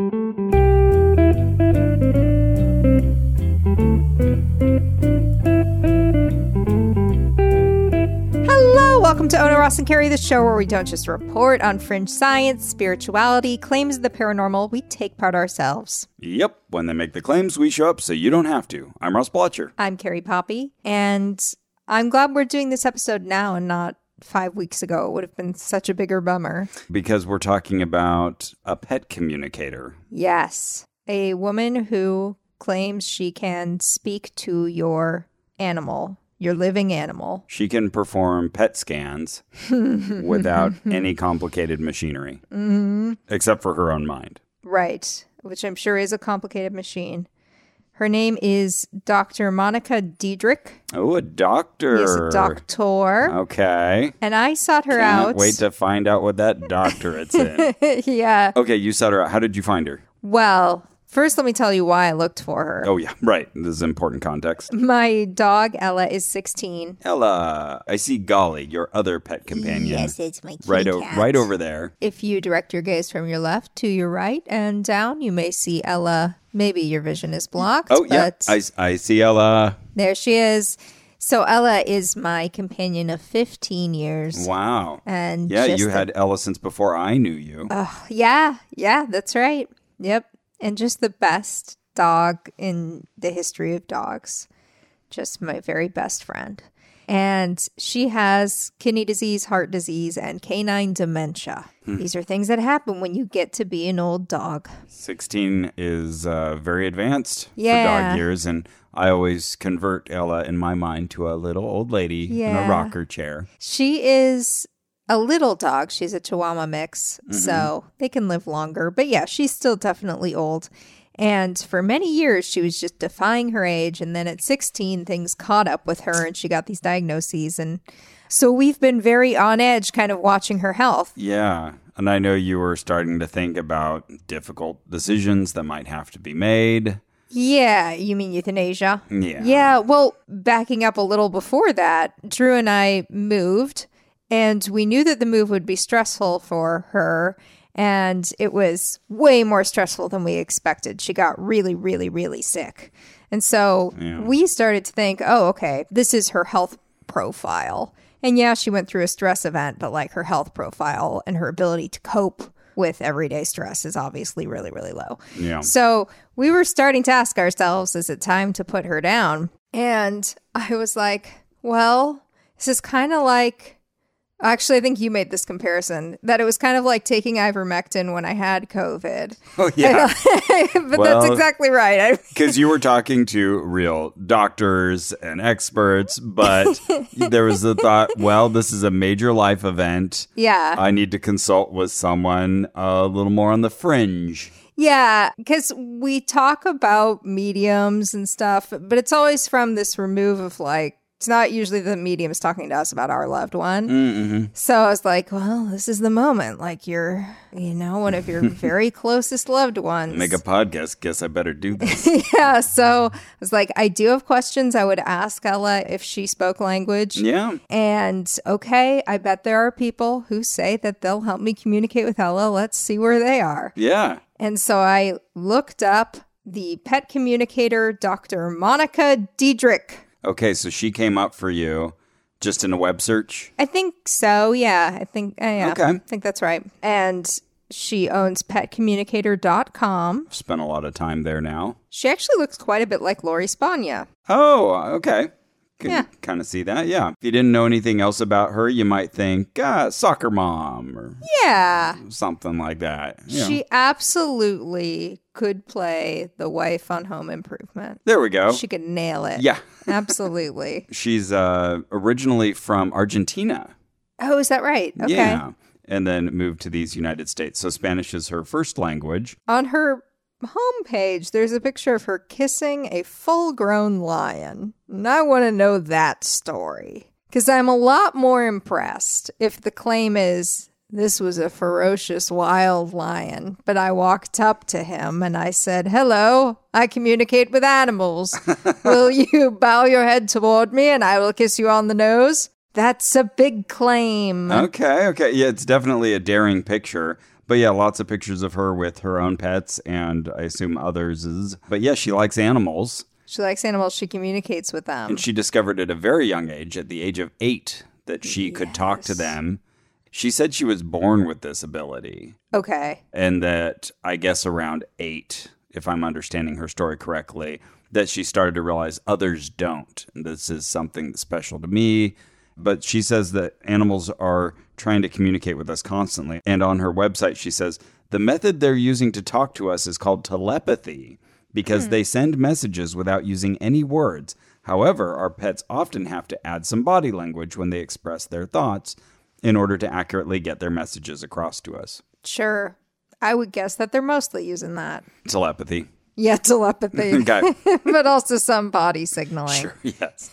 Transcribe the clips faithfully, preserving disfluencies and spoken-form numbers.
Welcome to Ona, Ross, and Carrie, the show where we don't just report on fringe science, spirituality, claims of the paranormal. We take part ourselves. Yep. When they make the claims, we show up so you don't have to. I'm Ross Blotcher. I'm Carrie Poppy, and I'm glad we're doing this episode now and not five weeks ago. It would have been such a bigger bummer. Because we're talking about a pet communicator. Yes. A woman who claims she can speak to your animal. Your living animal. She can perform pet scans without any complicated machinery, mm-hmm. except for her own mind. Right, which I'm sure is a complicated machine. Her name is Doctor Monica Diedrich. Oh, a doctor. Yes, a doctor. Okay. And I sought her Can't out. Wait to find out what that doctorate's in. Yeah. Okay, you sought her out. How did you find her? Well, first, let me tell you why I looked for her. Oh, yeah. Right. This is important context. My dog, Ella, is sixteen. Ella, I see Golly, your other pet companion. Yes, it's my kitty right, o- cat. right over there. If you direct your gaze from your left to your right and down, you may see Ella. Maybe your vision is blocked. Oh, yeah. But I, I see Ella. There she is. So Ella is my companion of fifteen years. Wow. And yeah, just you the- had Ella since before I knew you. Uh, yeah, yeah, that's right. Yep. And just the best dog in the history of dogs. Just my very best friend. And she has kidney disease, heart disease, and canine dementia. Hmm. These are things that happen when you get to be an old dog. sixteen is uh, very advanced yeah. for dog years, and I always convert Ella in my mind to a little old lady yeah. in a rocker chair. She is a little dog. She's a Chihuahua mix, mm-hmm. so they can live longer. But yeah, she's still definitely old. And for many years, she was just defying her age. And then at sixteen, things caught up with her and she got these diagnoses. And so we've been very on edge kind of watching her health. Yeah. And I know you were starting to think about difficult decisions that might have to be made. Yeah. You mean euthanasia? Yeah. Yeah. Well, backing up a little before that, Drew and I moved. And we knew that the move would be stressful for her. And it was way more stressful than we expected. She got really, really, really sick. And so yeah. we started to think, oh, okay, this is her health profile. And yeah, she went through a stress event, but like her health profile and her ability to cope with everyday stress is obviously really, really low. Yeah. So we were starting to ask ourselves, is it time to put her down? And I was like, well, this is kind of like... Actually, I think you made this comparison, that it was kind of like taking ivermectin when I had COVID. Oh, yeah. But well, that's exactly right. Because you were talking to real doctors and experts, but there was the thought, well, this is a major life event. Yeah. I need to consult with someone a little more on the fringe. Yeah, because we talk about mediums and stuff, but it's always from this remove of like, it's not usually the mediums talking to us about our loved one. Mm-hmm. So I was like, well, this is the moment. Like you're, you know, one of your very closest loved ones. Make a podcast. Guess I better do this. Yeah. So I was like, I do have questions. I would ask Ella if she spoke language. Yeah. And okay, I bet there are people who say that they'll help me communicate with Ella. Let's see where they are. Yeah. And so I looked up the pet communicator, Doctor Monica Diedrich. Okay, so she came up for you just in a web search? I think so, yeah. I think uh, yeah. Okay. I think that's right. And she owns pet communicator dot com. I've spent a lot of time there now. She actually looks quite a bit like Lori Spagna. Oh, okay. Can yeah. kind of see that, yeah. If you didn't know anything else about her, you might think, ah, soccer mom or yeah, something like that. You She know. absolutely could play the wife on Home Improvement. There we go. She could nail it. Yeah. Absolutely. She's uh, originally from Argentina. Oh, is that right? Okay. Yeah. And then moved to these United States. So Spanish is her first language. On her homepage, there's a picture of her kissing a full-grown lion. And I want to know that story. Because I'm a lot more impressed if the claim is, this was a ferocious wild lion, but I walked up to him and I said, hello, I communicate with animals. Will you bow your head toward me and I will kiss you on the nose? That's a big claim. Okay, okay. Yeah, it's definitely a daring picture. But yeah, lots of pictures of her with her own pets and I assume others'. But yeah, she likes animals. She likes animals. She communicates with them. And she discovered at a very young age, at the age of eight, that she yes. could talk to them. She said she was born with this ability. Okay. And that I guess around eight, if I'm understanding her story correctly, that she started to realize others don't. And this is something that's special to me. But she says that animals are trying to communicate with us constantly. And on her website, she says, the method they're using to talk to us is called telepathy because hmm. they send messages without using any words. However, our pets often have to add some body language when they express their thoughts in order to accurately get their messages across to us. Sure. I would guess that they're mostly using that. Telepathy. Yeah, telepathy. Okay. But also some body signaling. Sure, yes.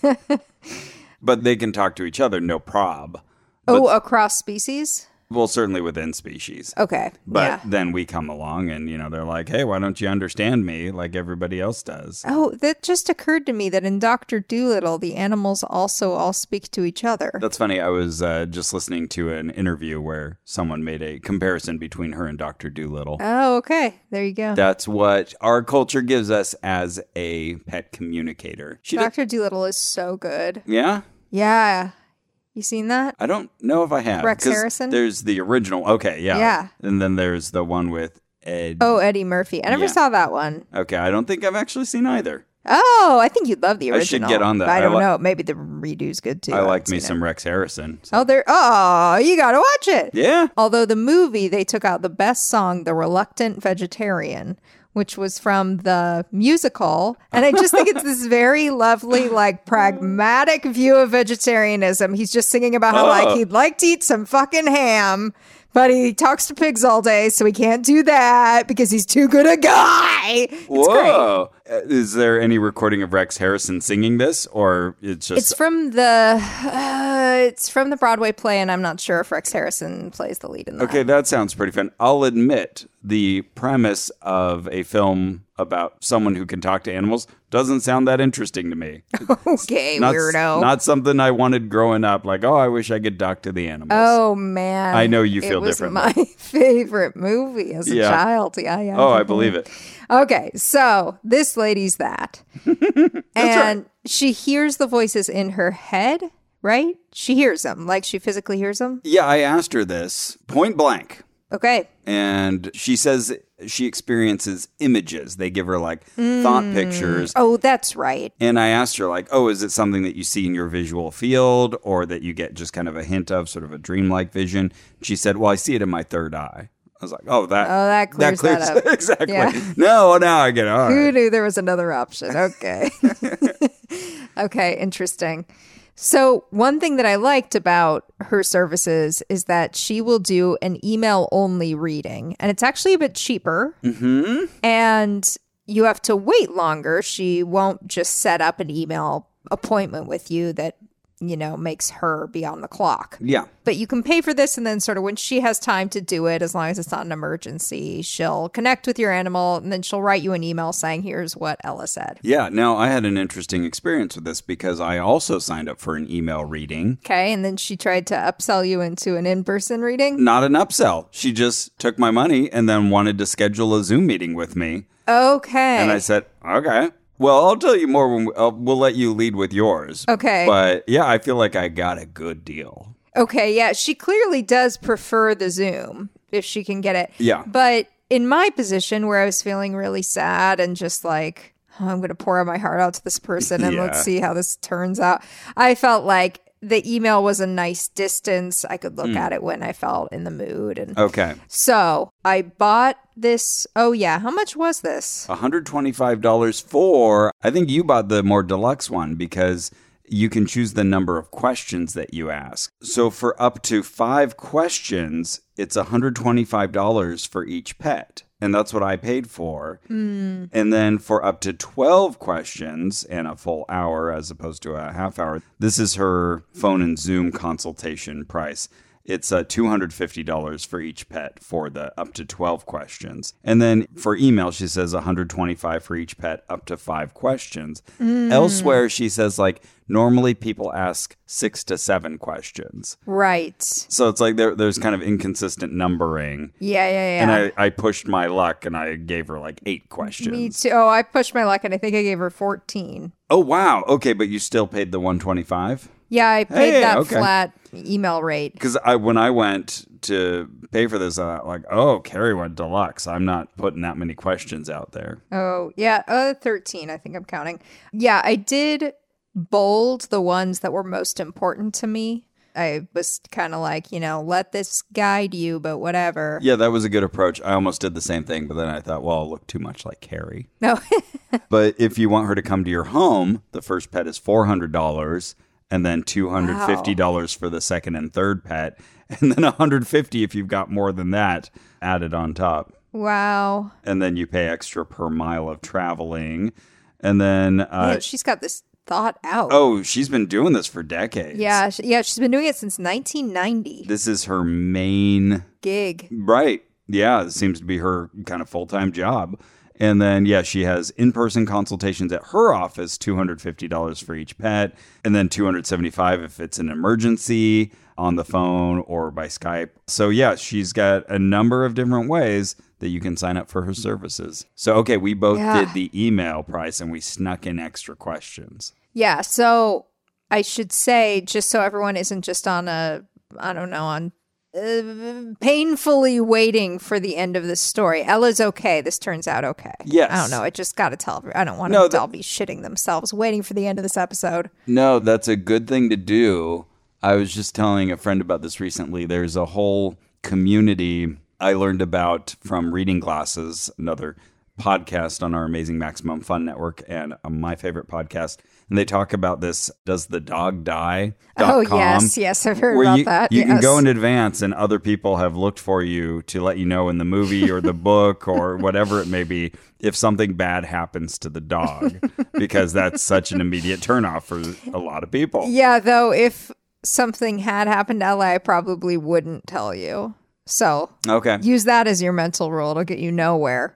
But they can talk to each other, no prob. Oh, but, across species? Well, certainly within species. Okay, But yeah. then we come along and, you know, they're like, hey, why don't you understand me like everybody else does? Oh, that just occurred to me that in Doctor Dolittle, the animals also all speak to each other. That's funny. I was uh, just listening to an interview where someone made a comparison between her and Doctor Dolittle. Oh, okay. There you go. That's what our culture gives us as a pet communicator. She Doctor Dolittle is so good. Yeah? Yeah. You seen that? I don't know if I have. Rex 'cause Harrison? There's the original. Okay, yeah. Yeah. And then there's the one with Ed. Oh, Eddie Murphy. I never Yeah. saw that one. Okay, I don't think I've actually seen either. Oh, I think you'd love the I original. should get on that. But I don't I li- know. Maybe the redo's good too. I like haven't me seen some it. Rex Harrison. so- Oh, there. Oh, you got to watch it. Yeah. Although the movie, they took out the best song, The Reluctant Vegetarian, which was from the musical. And I just think it's this very lovely, like, pragmatic view of vegetarianism. He's just singing about how, Oh. like, he'd like to eat some fucking ham, but he talks to pigs all day, so he can't do that because he's too good a guy. It's great. Whoa. Uh, Is there any recording of Rex Harrison singing this, or it's just... It's from the uh, it's from the Broadway play, and I'm not sure if Rex Harrison plays the lead in that. Okay, that sounds pretty fun. I'll admit the premise of a film about someone who can talk to animals doesn't sound that interesting to me. Okay, Not, weirdo. Not something I wanted growing up. Like, oh, I wish I could talk to the animals. Oh man, I know you feel it was differently. my favorite movie as a Yeah. child. Yeah, yeah. Oh, I definitely. believe it. Okay, so this lady's that, and right. she hears the voices in her head. Right? She hears them, like she physically hears them. Yeah, I asked her this point blank. Okay. And she says she experiences images. They give her like thought pictures. Oh, that's right. And I asked her like, oh, is it something that you see in your visual field or that you get just kind of a hint of, sort of a dreamlike vision? She said, well, I see it in my third eye. I was like, oh, that, Oh, that clears that up. exactly. Yeah. No, now I get it. All Who right. knew there was another option? Okay. Okay, interesting. So one thing that I liked about her services is that she will do an email only reading, and it's actually a bit cheaper. Mm-hmm. And you have to wait longer. She won't just set up an email appointment with you that, you know, makes her be on the clock. Yeah. But you can pay for this, and then sort of when she has time to do it, as long as it's not an emergency, she'll connect with your animal, and then she'll write you an email saying, here's what Ella said. Yeah. Now, I had an interesting experience with this because I also signed up for an email reading. Okay, and then she tried to upsell you into an in-person reading? Not an upsell. She just took my money and then wanted to schedule a Zoom meeting with me. Okay. And I said, okay. Well, I'll tell you more when we, uh, we'll let you lead with yours. Okay. But yeah, I feel like I got a good deal. Okay, yeah, she clearly does prefer the Zoom if she can get it. Yeah. But in my position where I was feeling really sad and just like, oh, I'm going to pour my heart out to this person and Yeah. let's see how this turns out, I felt like the email was a nice distance. I could look Mm. at it when I felt in the mood. And Okay. so I bought this. Oh, yeah. How much was this? one hundred twenty-five dollars for, I think you bought the more deluxe one because you can choose the number of questions that you ask. So for up to five questions, it's one hundred twenty-five dollars for each pet. And that's what I paid for. Mm. And then for up to twelve questions and a full hour as opposed to a half hour, this is her phone and Zoom consultation price. it's uh, two hundred fifty dollars for each pet for the up to twelve questions. And then for email, she says one hundred twenty-five dollars for each pet up to five questions. Mm. Elsewhere, she says, like, normally people ask six to seven questions. Right. So it's like there, there's kind of inconsistent numbering. Yeah, yeah, yeah. And I, I pushed my luck and I gave her like eight questions. Me too. Oh, I pushed my luck and I think I gave her fourteen. Oh, wow. Okay, but you still paid the one hundred twenty-five dollars? Yeah, I paid hey, that okay. flat email rate. Because I, when I went to pay for this, I like, oh, Carrie went deluxe. I'm not putting that many questions out there. Oh, yeah. Uh, thirteen, I think I'm counting. Yeah, I did bold the ones that were most important to me. I was kind of like, you know, let this guide you, but whatever. Yeah, that was a good approach. I almost did the same thing, but then I thought, well, I'll look too much like Carrie. No. But if you want her to come to your home, the first pet is four hundred dollars. And then two hundred fifty dollars wow. for the second and third pet. And then one hundred fifty dollars if you've got more than that added on top. Wow. And then you pay extra per mile of traveling. And then... Uh, yeah, she's got this thought out. Oh, she's been doing this for decades. Yeah, she, yeah, she's been doing it since nineteen ninety. This is her main... gig. Right. Yeah, it seems to be her kind of full-time job. And then, yeah, she has in-person consultations at her office, two hundred fifty dollars for each pet, and then two hundred seventy-five dollars if it's an emergency on the phone or by Skype. So, yeah, she's got a number of different ways that you can sign up for her services. So, okay, we both yeah. did the email price and we snuck in extra questions. Yeah, so I should say, just so everyone isn't just on a, I don't know, on Uh, painfully waiting for the end of this story. Ella's okay. This turns out okay. Yes. I don't know. I just got to tell her. I don't want no, them to that, all be shitting themselves waiting for the end of this episode. No, that's a good thing to do. I was just telling a friend about this recently. There's a whole community I learned about from Reading Glasses, another podcast on our amazing Maximum Fun network and my favorite podcast. And they talk about this, does the dog die? Oh, yes, yes, I've heard where about you, that. You yes. can go in advance and other people have looked for you to let you know in the movie or the book or whatever it may be if something bad happens to the dog because that's such an immediate turnoff for a lot of people. Yeah, though, if something had happened to Ella, I probably wouldn't tell you. So okay, use that as your mental rule. It'll get you nowhere.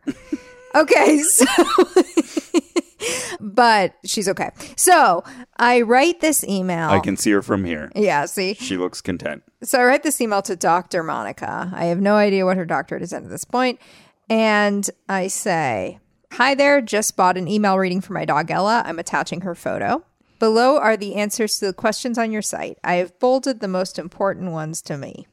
Okay, so... But she's okay. So I write this email. I can see her from here. Yeah, see? She looks content. So I write this email to Doctor Monica. I have no idea what her doctorate is at this point. And I say, hi there, just bought an email reading for my dog Ella. I'm attaching her photo. Below are the answers to the questions on your site. I have bolded the most important ones to me.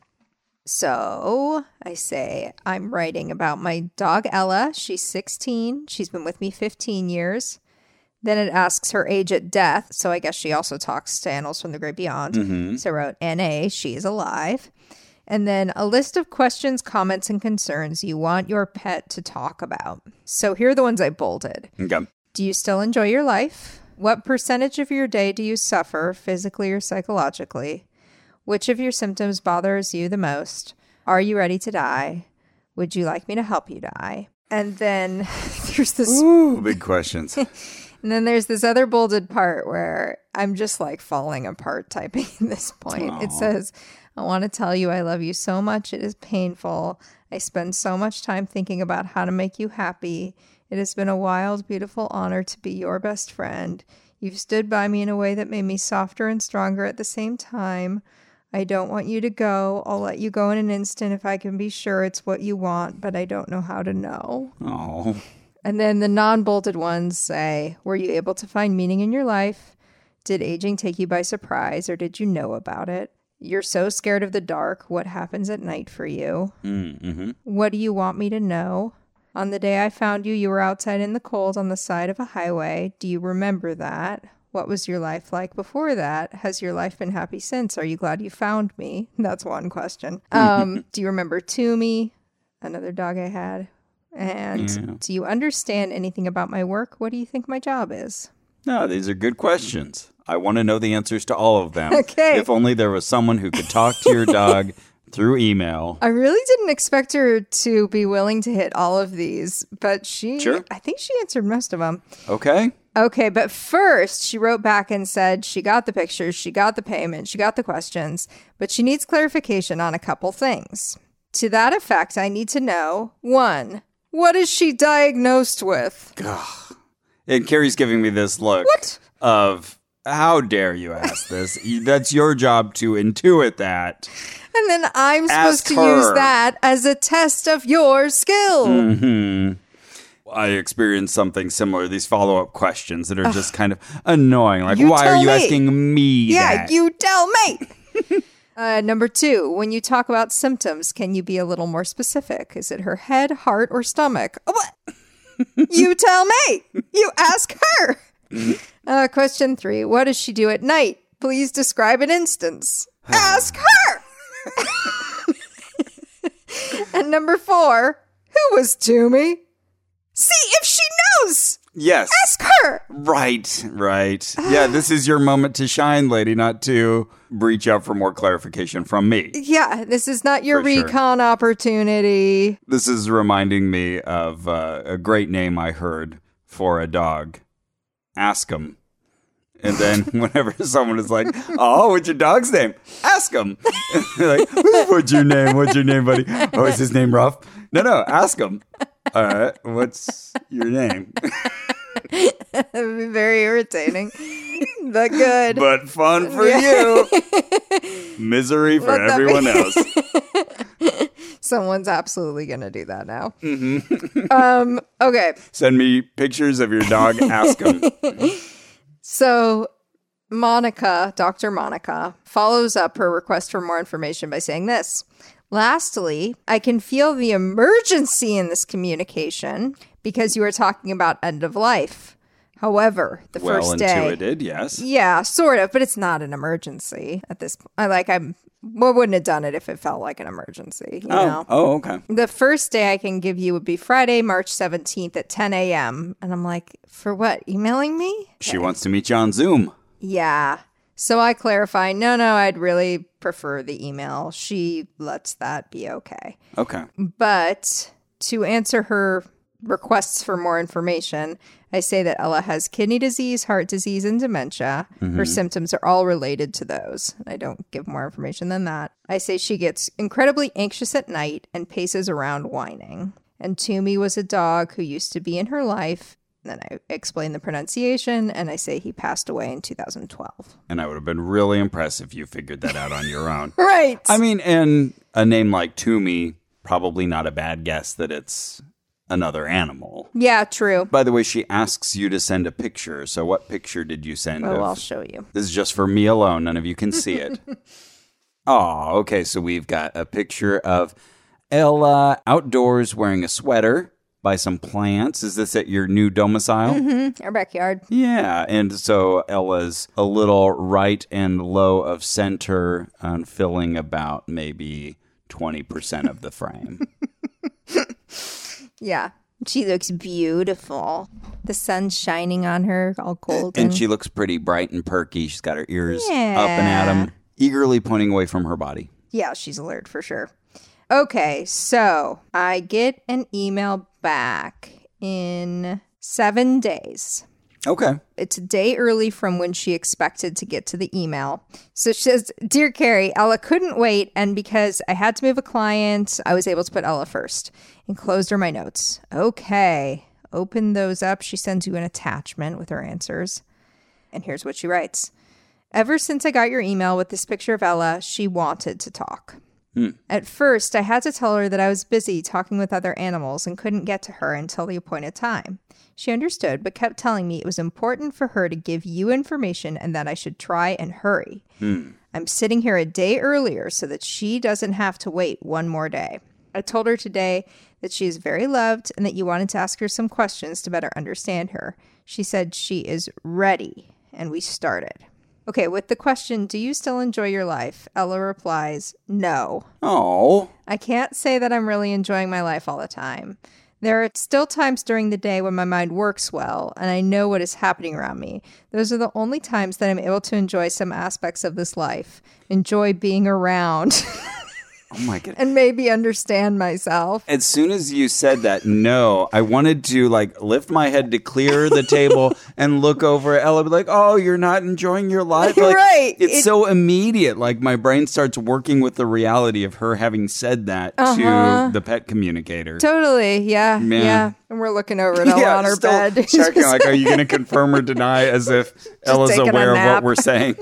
So I say, I'm writing about my dog Ella. She's sixteen. She's been with me fifteen years. Then it asks her age at death. So I guess she also talks to Animals from the Great Beyond. Mm-hmm. So I wrote N A, she is alive. And then a list of questions, comments, and concerns you want your pet to talk about. So here are the ones I bolded. Okay. Do you still enjoy your life? What percentage of your day do you suffer, physically or psychologically? Which of your symptoms bothers you the most? Are you ready to die? Would you like me to help you die? And then there's this... Ooh, big questions. And then there's this other bolded part where I'm just like falling apart typing at this point. Aww. It says, I want to tell you I love you so much. It is painful. I spend so much time thinking about how to make you happy. It has been a wild, beautiful honor to be your best friend. You've stood by me in a way that made me softer and stronger at the same time. I don't want you to go. I'll let you go in an instant if I can be sure it's what you want, but I don't know how to know. Oh. And then the non-bolded ones say, were you able to find meaning in your life? Did aging take you by surprise, or did you know about it? You're so scared of the dark. What happens at night for you? Mm-hmm. What do you want me to know? On the day I found you, you were outside in the cold on the side of a highway. Do you remember that? What was your life like before that? Has your life been happy since? Are you glad you found me? That's one question. Um, do you remember Toomey, another dog I had? And yeah. Do you understand anything about my work? What do you think my job is? No, these are good questions. I want to know the answers to all of them. Okay. If only there was someone who could talk to your dog through email. I really didn't expect her to be willing to hit all of these, but she, sure. I think she answered most of them. Okay. Okay, but first she wrote back and said she got the pictures, she got the payment, she got the questions, but she needs clarification on a couple things. To that effect, I need to know, one, what is she diagnosed with? Ugh. And Carrie's giving me this look What? of, how dare you ask this? That's your job to intuit that. And then I'm Ask supposed to her. use that as a test of your skill. Mm-hmm. I experienced something similar. These follow-up questions that are just kind of annoying. Like, You why are tell you me. asking me Yeah, that? you tell me. uh, number two, when you talk about symptoms, can you be a little more specific? Is it her head, heart, or stomach? Oh, what? You tell me. You ask her. Uh, question three, what does she do at night? Please describe an instance. Ask her. And number four, who was Toomey? See if she knows. Yes. Ask her. Right, right. Yeah, this is your moment to shine, lady, not to reach out for more clarification from me. Yeah, this is not your For sure. recon opportunity. This is reminding me of uh, a great name I heard for a dog. Ask 'em. And then whenever someone is like, oh, what's your dog's name? Ask 'em. Like, what's your name? What's your name, buddy? Oh, is his name Ruff? No, no, ask 'em. All right, what's your name? That would be very irritating, but good. But fun for Yeah. you. Misery for Let that be- everyone else. Someone's absolutely going to do that now. Mm-hmm. um, okay, Send me pictures of your dog. Ask 'em. so Monica, Doctor Monica, follows up her request for more information by saying this. Lastly, I can feel the emergency in this communication because you are talking about end of life. However, the Well first day... intuited, yes. Yeah, sort of, but it's not an emergency at this point. I like I'm well, wouldn't have done it if it felt like an emergency, you Oh, know. oh, okay. The first day I can give you would be Friday, March seventeenth at ten a.m. And I'm like, for what? Emailing me? She wants to meet you on Zoom. Yeah. So I clarify, no, no, I'd really prefer the email. She lets that be okay. Okay. But to answer her requests for more information, I say that Ella has kidney disease, heart disease, and dementia. Her symptoms are all related to those. I don't give more information than that. I say she gets incredibly anxious at night and paces around whining. And Toomey was a dog who used to be in her life. Then I explain the pronunciation, and I say he passed away in two thousand twelve. And I would have been really impressed if you figured that out on your own. Right. I mean, and a name like Toomey, probably not a bad guess that it's another animal. Yeah, true. By the way, she asks you to send a picture. So what picture did you send? Oh, of- I'll show you. This is just for me alone. None of you can see it. Oh, okay. So we've got a picture of Ella outdoors wearing a sweater by some plants. Is this at your new domicile? Mm-hmm. Our backyard. Yeah. And so Ella's a little right and low of center and filling about maybe twenty percent of the frame. Yeah. She looks beautiful. The sun's shining on her, all golden. And she looks pretty bright and perky. She's got her ears Yeah. up and at 'em, eagerly pointing away from her body. Yeah, she's alert for sure. Okay, so I get an email back in seven days. Okay. It's a day early from when she expected to get to the email. So she says, Dear Carrie, Ella couldn't wait, and because I had to move a client, I was able to put Ella first. Enclosed are my notes. Okay. Open those up. She sends you an attachment with her answers. And here's what she writes. Ever since I got your email with this picture of Ella, she wanted to talk. Hmm. At first, I had to tell her that I was busy talking with other animals and couldn't get to her until the appointed time. She understood, but kept telling me it was important for her to give you information and that I should try and hurry. Hmm. I'm sitting here a day earlier so that she doesn't have to wait one more day. I told her today that she is very loved and that you wanted to ask her some questions to better understand her. She said she is ready, and we started. Okay, with the question, do you still enjoy your life? Ella replies, no. Oh. I can't say that I'm really enjoying my life all the time. There are still times during the day when my mind works well and I know what is happening around me. Those are the only times that I'm able to enjoy some aspects of this life. Enjoy being around. Oh my God. And maybe understand myself. As soon as you said that, no, I wanted to like lift my head to clear the table and look over at Ella, be like, oh, you're not enjoying your life. Like, right. It's It- so immediate. Like my brain starts working with the reality of her having said that Uh-huh. to the pet communicator. Totally. Yeah. Man. Yeah. And we're looking over at Ella on her still bed. checking, like, are you going to confirm or deny as if Ella's taking a aware of what nap. we're saying?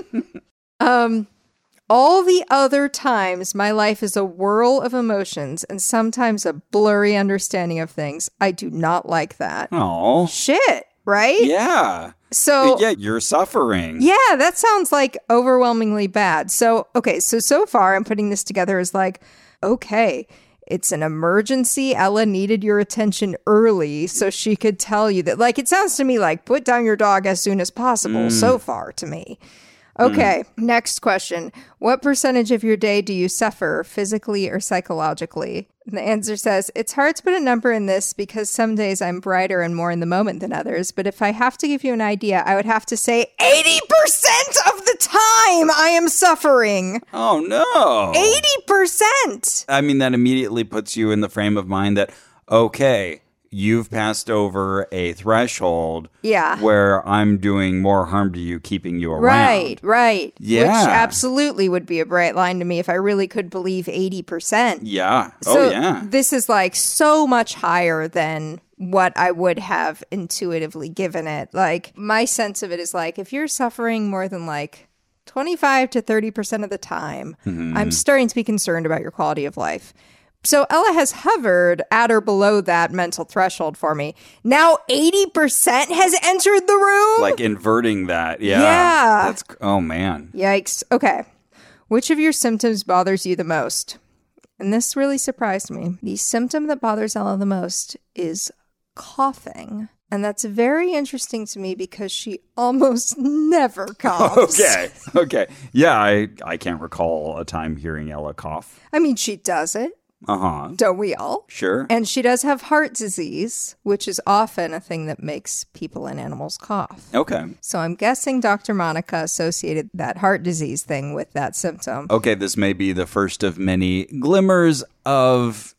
Um, all the other times, my life is a whirl of emotions and sometimes a blurry understanding of things. I do not like that. Oh, Shit, right? yeah. So, Yeah, you're suffering. yeah, that sounds like overwhelmingly bad. So, okay, so so far I'm putting this together as like, okay, it's an emergency. Ella needed your attention early so she could tell you that. Like, it sounds to me like put down your dog as soon as possible Mm. so far to me. Okay, next question. What percentage of your day do you suffer physically or psychologically? And the answer says, it's hard to put a number in this because some days I'm brighter and more in the moment than others. But if I have to give you an idea, I would have to say eighty percent of the time I am suffering. Oh, no. eighty percent. I mean, that immediately puts you in the frame of mind that, okay, you've passed over a threshold Yeah. where I'm doing more harm to you, keeping you around. Right, right. Yeah. Which absolutely would be a bright line to me if I really could believe eighty percent. Yeah. So oh, yeah. this is like so much higher than what I would have intuitively given it. Like my sense of it is like if you're suffering more than like twenty-five to thirty percent of the time, Mm-hmm. I'm starting to be concerned about your quality of life. So Ella has hovered at or below that mental threshold for me. Now eighty percent has entered the room. Like inverting that. Yeah. Yeah. That's, oh, man. Yikes. Okay. Which of your symptoms bothers you the most? And this really surprised me. The symptom that bothers Ella the most is coughing. And that's very interesting to me because she almost never coughs. Okay. Okay. Yeah, I, I can't recall a time hearing Ella cough. I mean, she does it, Uh-huh. don't we all? Sure. And she does have heart disease, which is often a thing that makes people and animals cough. Okay. So I'm guessing Doctor Monica associated that heart disease thing with that symptom. Okay, this may be the first of many glimmers of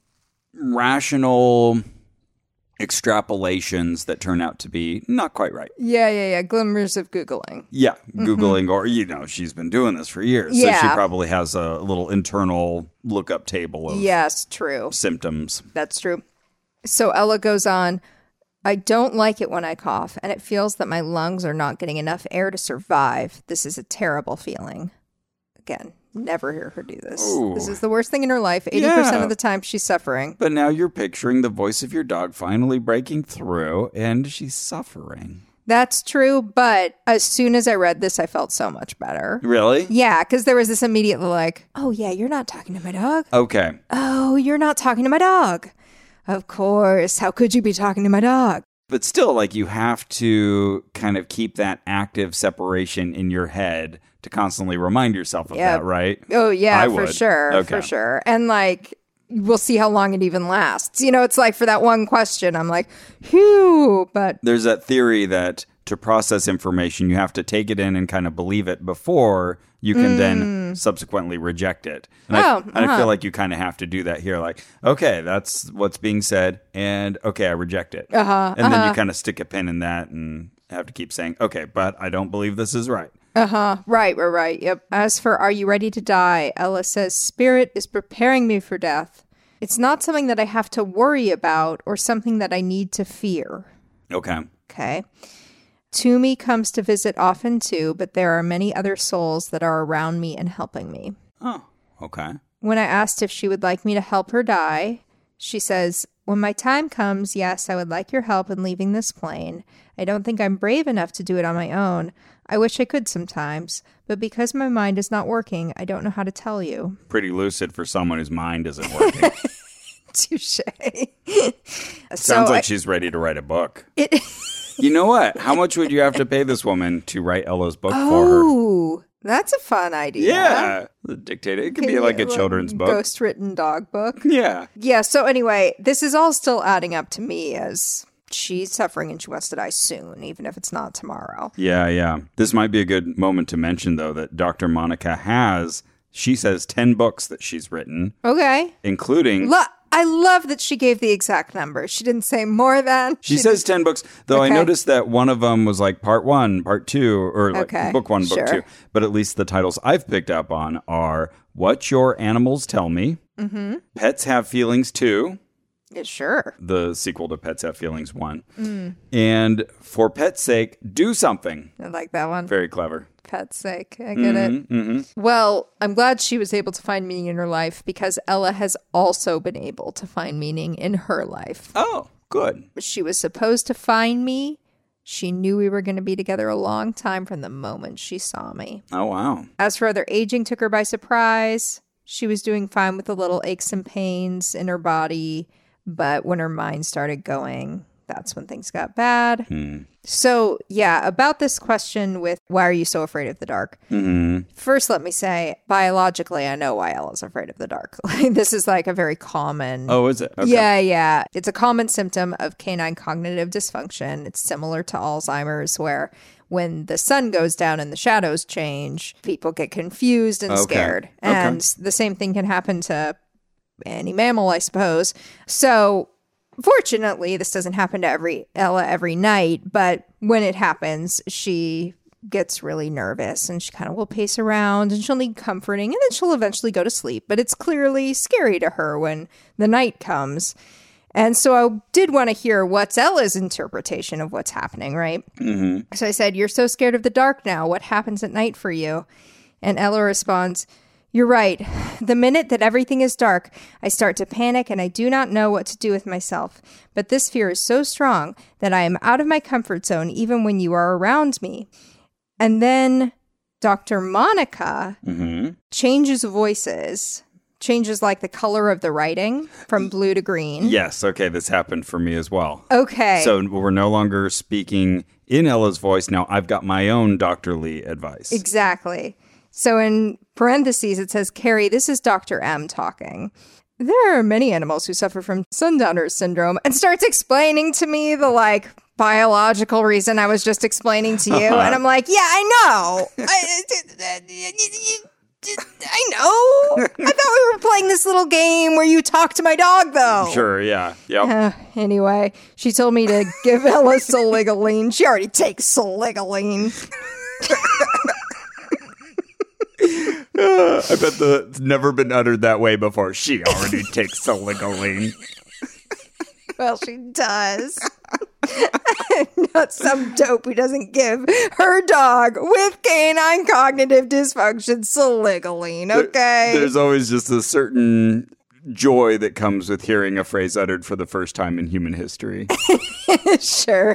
rational extrapolations that turn out to be not quite right. Yeah, yeah, yeah. Glimmers of Googling. Yeah, Googling, or, you know, she's been doing this for years. Yeah. So she probably has a little internal lookup table of Yes, true. symptoms. That's true. So Ella goes on, I don't like it when I cough, and it feels that my lungs are not getting enough air to survive. This is a terrible feeling. Again, never hear her do this. Ooh. This is the worst thing in her life. eighty percent Yeah. of the time she's suffering. But now you're picturing the voice of your dog finally breaking through, and she's suffering. That's true, but as soon as I read this, I felt so much better. Really? Yeah, because there was this immediately like, oh yeah, you're not talking to my dog? Okay. Oh, you're not talking to my dog. Of course. How could you be talking to my dog? But still, like, you have to kind of keep that active separation in your head to constantly remind yourself of Yeah. that, right? Oh, yeah, I for would. sure. Okay. For sure. And like, we'll see how long it even lasts. You know, it's like for that one question, I'm like, whew, but There's that theory that to process information, you have to take it in and kind of believe it before you can then subsequently reject it. And, I, Mm. Oh, and I uh-huh. feel like you kind of have to do that here. Like, okay, that's what's being said, and okay, I reject it. Uh-huh, and then uh-huh. you kind of stick a pin in that and have to keep saying, okay, but I don't believe this is right. uh-huh. Right, right, right. Yep. As for Are You Ready to Die? Ella says, Spirit is preparing me for death. It's not something that I have to worry about or something that I need to fear. Okay. Okay. Toomey comes to visit often too, but there are many other souls that are around me and helping me. Oh, okay. When I asked if she would like me to help her die, she says, when my time comes, yes, I would like your help in leaving this plane. I don't think I'm brave enough to do it on my own. I wish I could sometimes, but because my mind is not working, I don't know how to tell you. Pretty lucid for someone whose mind isn't working. Touche. Sounds So like I- she's ready to write a book. It, You know what? How much would you have to pay this woman to write Ella's book for her? oh, that's a fun idea. Yeah. The dictator. It could be like a children's book. Ghost written dog book. Yeah. Yeah, so anyway, this is all still adding up to me as she's suffering and she wants to die soon, even if it's not tomorrow. Yeah, yeah. This might be a good moment to mention, though, that Doctor Monica has She says ten books that she's written, Okay. including... Lo- I love that she gave the exact number. She didn't say more than. She, she says ten books, though okay. I noticed that one of them was like part one, part two, or like okay. book one, book sure. two. But at least the titles I've picked up on are What Your Animals Tell Me, mm-hmm. Pets Have Feelings Too, yeah, sure. the sequel to Pets Have Feelings one, mm. and For Pet's Sake, Do Something. I like that one. Very clever. Pet's sake. I get mm-hmm, it. Mm-hmm. Well, I'm glad she was able to find meaning in her life because Ella has also been able to find meaning in her life. Oh, good. She was supposed to find me. She knew we were going to be together a long time from the moment she saw me. Oh, wow. As for other aging took her by surprise. She was doing fine with the little aches and pains in her body. But when her mind started going, that's when things got bad. Hmm. So, yeah, about this question with why are you so afraid of the dark? Mm-hmm. First, let me say, biologically, I know why Ella's afraid of the dark. This is like a very common... Oh, is it? Okay. Yeah, yeah. It's a common symptom of canine cognitive dysfunction. It's similar to Alzheimer's, where when the sun goes down and the shadows change, people get confused and okay. scared. Okay. And the same thing can happen to any mammal, I suppose. So... Fortunately, this doesn't happen to every Ella every night, but when it happens, she gets really nervous and she kind of will pace around and she'll need comforting and then she'll eventually go to sleep. But it's clearly scary to her when the night comes. And so I did want to hear what's Ella's interpretation of what's happening, right? Mm-hmm. So I said, you're so scared of the dark now. What happens at night for you? And Ella responds, you're right. The minute that everything is dark, I start to panic and I do not know what to do with myself. But this fear is so strong that I am out of my comfort zone even when you are around me. And then Doctor Monica mm-hmm. changes voices, changes like the color of the writing from blue to green. Yes, okay, this happened for me as well. Okay. So we're no longer speaking in Ella's voice. Now I've got my own Doctor Lee advice. Exactly. So in parentheses, it says, Carrie, this is Doctor M talking. There are many animals who suffer from sundowner syndrome, and starts explaining to me the, like, biological reason I was just explaining to you. Uh-huh. And I'm like, yeah, I know. I, I know. I thought we were playing this little game where you talk to my dog, though. Sure, yeah. Yep. Uh, anyway, she told me to give Ella Soligoline. She already takes Soligoline. Uh, I bet the, it's never been uttered that way before. She already takes Soligoline. Well, she does. Not some dope who doesn't give her dog with canine cognitive dysfunction Soligoline, okay? There, there's always just a certain joy that comes with hearing a phrase uttered for the first time in human history. Sure.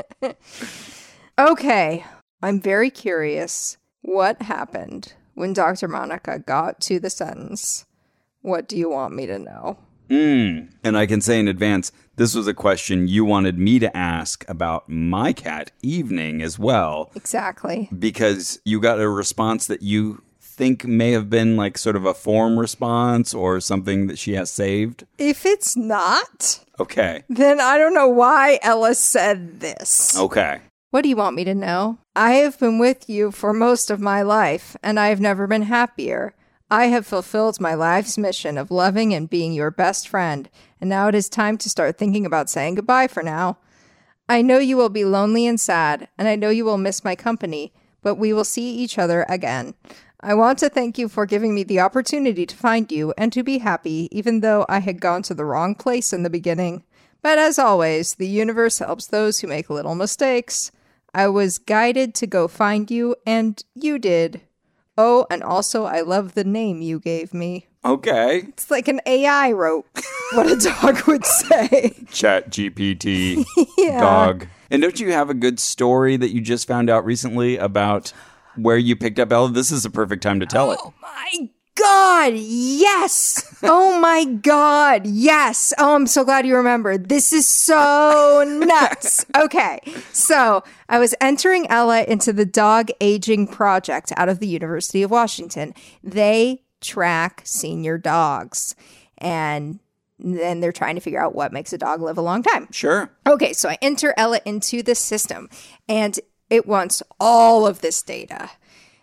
Okay, I'm very curious. What happened when Doctor Monica got to the sentence, what do you want me to know? Mm. And I can say in advance, this was a question you wanted me to ask about my cat, Evening, as well. Exactly. Because you got a response that you think may have been like sort of a form response or something that she has saved. If it's not, okay, then I don't know why Ella said this. Okay. What do you want me to know? I have been with you for most of my life, and I have never been happier. I have fulfilled my life's mission of loving and being your best friend, and now it is time to start thinking about saying goodbye for now. I know you will be lonely and sad, and I know you will miss my company, but we will see each other again. I want to thank you for giving me the opportunity to find you and to be happy, even though I had gone to the wrong place in the beginning. But as always, the universe helps those who make little mistakes. I was guided to go find you, and you did. Oh, and also I love the name you gave me. Okay. It's like an A I wrote what a dog would say. Chat G P T Yeah. Dog. And don't you have a good story that you just found out recently about where you picked up Ella? This is a perfect time to tell it. Oh my God, yes! Oh my God, yes! Oh, I'm so glad you remembered. This is so nuts. Okay, so I was entering Ella into the Dog Aging Project out of the University of Washington. They track senior dogs, and then they're trying to figure out what makes a dog live a long time. Sure. Okay, so I enter Ella into the system, and it wants all of this data.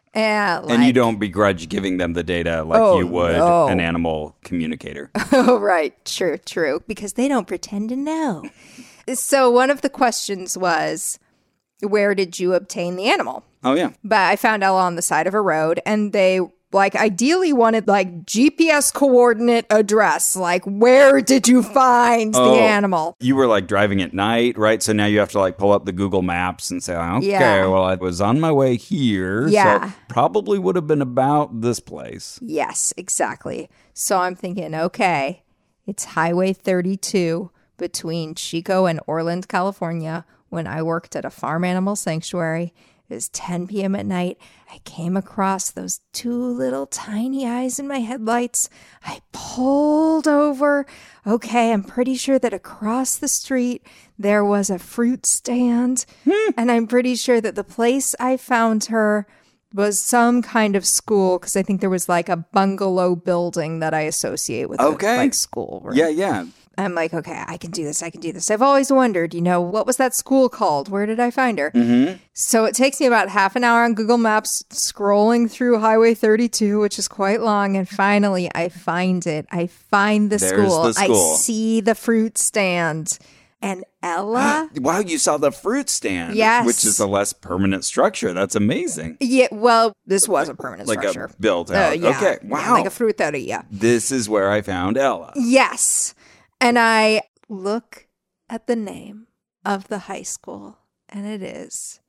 Yeah, like, And you don't begrudge giving them the data like Oh, you would no. an animal communicator. Oh, right. True, true. Because they don't pretend to know. So one of the questions was, where did you obtain the animal? Oh, yeah. But I found Ella on the side of a road, and they like ideally wanted like G P S coordinate address. Like, where did you find Oh, the animal? You were like driving at night, right? So now you have to like pull up the Google Maps and say, okay, Yeah. well, I was on my way here. Yeah. So probably would have been about this place. Yes, exactly. So I'm thinking, okay, it's Highway thirty-two between Chico and Orland, California, when I worked at a farm animal sanctuary. It was ten p.m. at night. I came across those two little tiny eyes in my headlights. I pulled over. Okay, I'm pretty sure that across the street there was a fruit stand. And I'm pretty sure that the place I found her was some kind of school, because I think there was like a bungalow building that I associate with Okay. the, like school. Right? Yeah, yeah. I'm like, okay, I can do this. I can do this. I've always wondered, you know, what was that school called? Where did I find her? Mm-hmm. So it takes me about half an hour on Google Maps scrolling through Highway thirty-two, which is quite long. And finally, I find it. I find the, There's school. the school. I see the fruit stand. And Ella... Wow, you saw the fruit stand. Yes. Which is a less permanent structure. That's amazing. Yeah, well, this was a permanent Like structure. a built Uh, out. yeah, Okay, yeah, wow. like a fruteria. This is where I found Ella. Yes. And I look at the name of the high school, and it is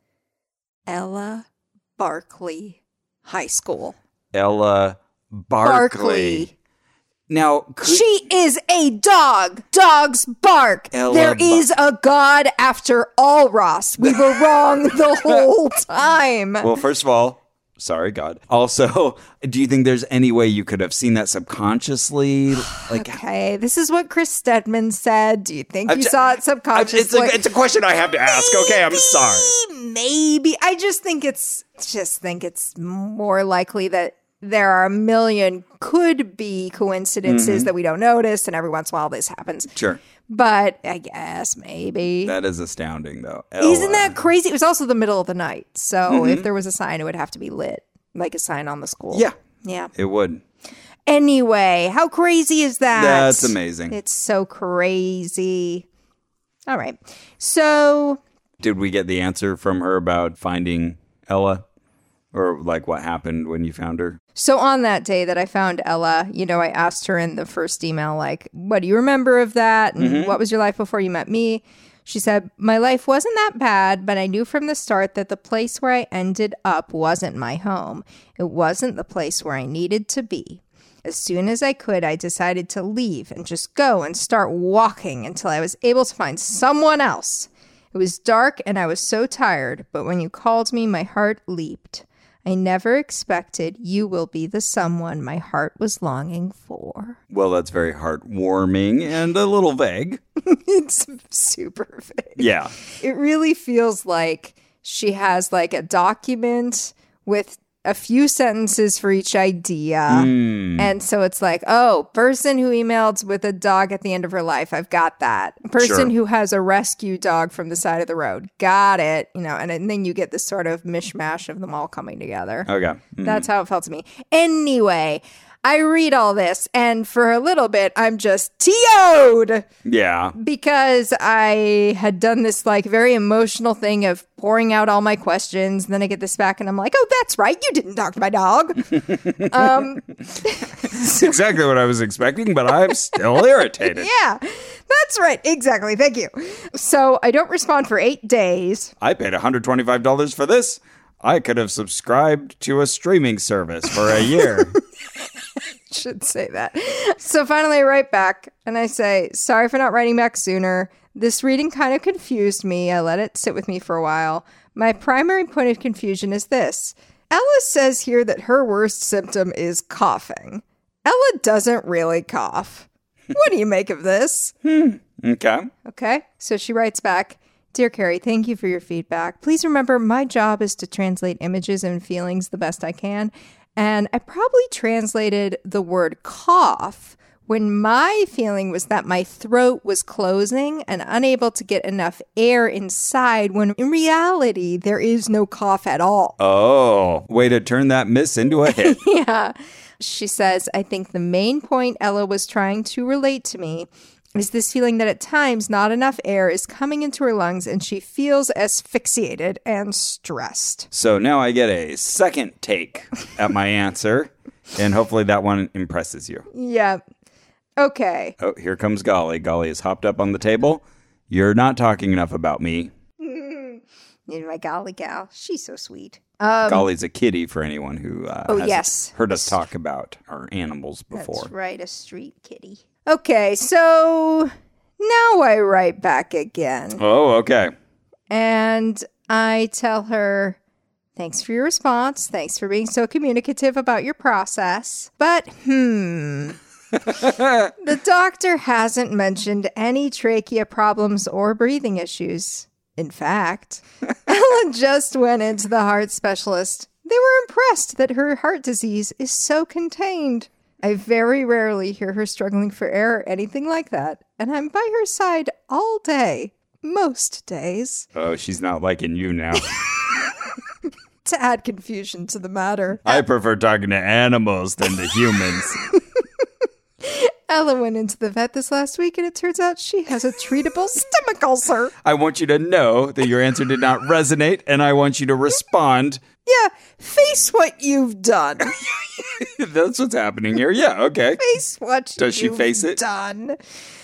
Ella Barkley High School. Ella Barkley. Now, could, She is a dog. Dogs bark. Ella there Ba- is a God after all, Ross. We were wrong the whole time. well, first of all, sorry, God. Also, do you think there's any way you could have seen that subconsciously? Like, Okay, this is what Chris Stedman said. Do you think I'm you ju- saw it I- subconsciously? it's, a, it's a question I have to ask. Okay, I'm sorry. Maybe. I just think it's just think it's more likely that there are a million could be coincidences that we don't notice, and every once in a while this happens. Sure. But I guess maybe. That is astounding, though. Isn't Ella. that crazy? It was also the middle of the night. So if there was a sign, it would have to be lit, like a sign on the school. Yeah, Yeah. it would. Anyway, how crazy is that? That's amazing. It's so crazy. All right. So Did we get the answer from her about finding Ella? Or like what happened when you found her? So on that day that I found Ella, you know, I asked her in the first email, like, what do you remember of that? And what was your life before you met me? She said, my life wasn't that bad, but I knew from the start that the place where I ended up wasn't my home. It wasn't the place where I needed to be. As soon as I could, I decided to leave and just go and start walking until I was able to find someone else. It was dark and I was so tired, but when you called me, my heart leaped. I never expected you will be the someone my heart was longing for. Well, that's very heartwarming and a little vague. It's super vague. Yeah. It really feels like she has like a document with a few sentences for each idea. Mm. And so it's like, oh, person who emailed with a dog at the end of her life. I've got that. Person Sure. who has a rescue dog from the side of the road. Got it. You know, and, and then you get this sort of mishmash of them all coming together. Okay. Mm. That's how it felt to me. Anyway, I read all this, and for a little bit, I'm just T O'd Yeah. because I had done this like very emotional thing of pouring out all my questions. And then I get this back, and I'm like, oh, that's right. You didn't talk to my dog. um, That's exactly what I was expecting, but I'm still irritated. yeah, that's right. Exactly. Thank you. So I don't respond for eight days. I paid one hundred twenty-five dollars for this. I could have subscribed to a streaming service for a year. Should say that. So finally I write back and I say, sorry for not writing back sooner. This reading kind of confused me. I let it sit with me for a while. My primary point of confusion is this. Ella says here that her worst symptom is coughing. Ella doesn't really cough. What do you make of this? Okay. Okay. So she writes back, Dear Carrie, thank you for your feedback. Please remember my job is to translate images and feelings the best I can. And I probably translated the word cough when my feeling was that my throat was closing and unable to get enough air inside, when in reality, there is no cough at all. Oh, way to turn that miss into a hit. Yeah. She says, I think the main point Ella was trying to relate to me is this feeling that at times not enough air is coming into her lungs and she feels asphyxiated and stressed. So now I get a second take at my answer, and hopefully that one impresses you. Yeah. Okay. Oh, here comes Golly. Golly has hopped up on the table. You're not talking enough about me. My golly gal. She's so sweet. Um, Golly's a kitty for anyone who uh, oh, hasn't yes. heard us talk about our animals before. That's right, a street kitty. Okay, so now I write back again. Oh, okay. And I tell her, thanks for your response. Thanks for being so communicative about your process. But, hmm... the doctor hasn't mentioned any trachea problems or breathing issues. In fact, Ella just went into the heart specialist. They were impressed that her heart disease is so contained. I very rarely hear her struggling for air or anything like that, and I'm by her side all day, most days. Oh, she's not liking you now. To add confusion to the matter, I prefer talking to animals than to humans. Ella went into the vet this last week, and it turns out she has a treatable stomach ulcer. I want you to know that your answer did not resonate, and I want you to respond. Yeah, face what you've done. That's what's happening here. Yeah, okay. Face what Does she you've face it? done.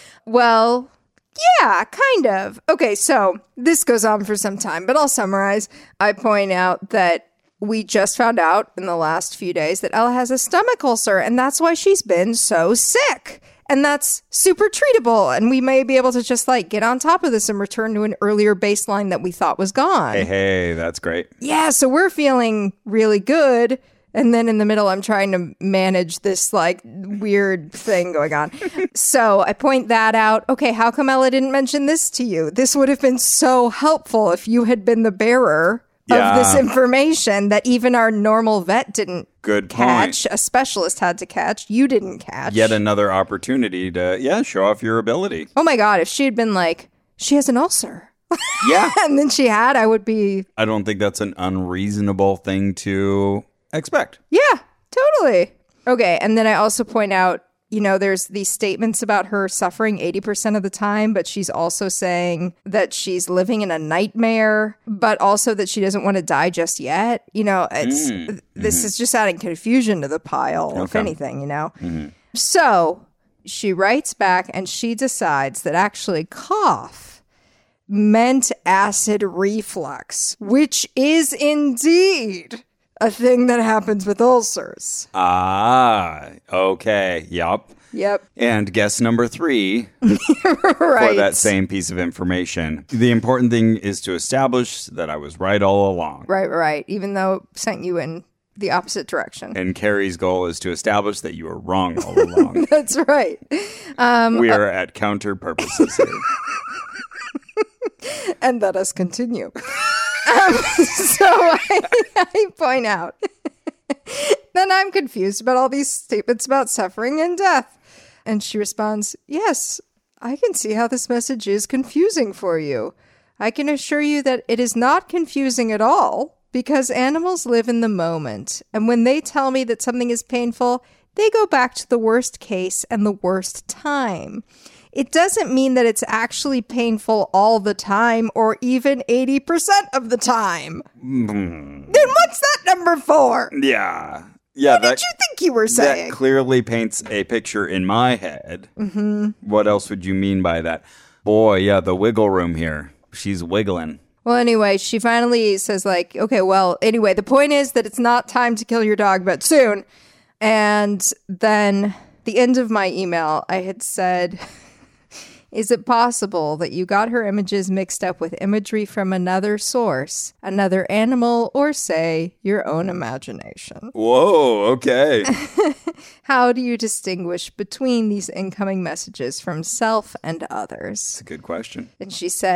Well, yeah, kind of. Okay, so this goes on for some time, but I'll summarize. I point out that we just found out in the last few days that Ella has a stomach ulcer, and that's why she's been so sick. And that's super treatable, and we may be able to just, like, get on top of this and return to an earlier baseline that we thought was gone. Hey, hey, that's great. Yeah, so we're feeling really good, and then in the middle, I'm trying to manage this, like, weird thing going on. So I point that out. Okay, how come Ella didn't mention this to you? This would have been so helpful if you had been the bearer Yeah. of this information that even our normal vet didn't Good catch. point. A specialist had to catch. You didn't catch. Yet another opportunity to, yeah, show off your ability. Oh my God, if she had been like, she has an ulcer. Yeah. And then she had, I would be, I don't think that's an unreasonable thing to expect. yeah, totally. Okay, and then I also point out, you know, there's these statements about her suffering eighty percent of the time, but she's also saying that she's living in a nightmare, but also that she doesn't want to die just yet. You know, it's Mm, this mhm. is just adding confusion to the pile, if Okay. anything, you know. Mhm. So she writes back and she decides that actually cough meant acid reflux, which is indeed a thing that happens with ulcers. Ah, okay. Yup. Yep. And guess number three Right. for that same piece of information. The important thing is to establish that I was right all along. Right, right. Even though it sent you in the opposite direction. And Carrie's goal is to establish that you were wrong all along. That's right. Um, We are at counter purposes here. and let us continue. um, so I, I point out that I'm confused about all these statements about suffering and death. And she responds, yes, I can see how this message is confusing for you. I can assure you that it is not confusing at all because animals live in the moment. And when they tell me that something is painful, they go back to the worst case and the worst time. It doesn't mean that it's actually painful all the time or even eighty percent of the time. Mm, Then what's that number for? yeah. Yeah, What that, did you think you were saying? that clearly paints a picture in my head. Mm-hmm. What else would you mean by that? Boy, yeah, the wiggle room here. She's wiggling. Well, anyway, she finally says, like, okay, well, anyway, the point is that it's not time to kill your dog, but soon. And then the end of my email, I had said, is it possible that you got her images mixed up with imagery from another source, another animal, or say, your own imagination? Whoa, okay. How do you distinguish between these incoming messages from self and others? That's a good question. And she said,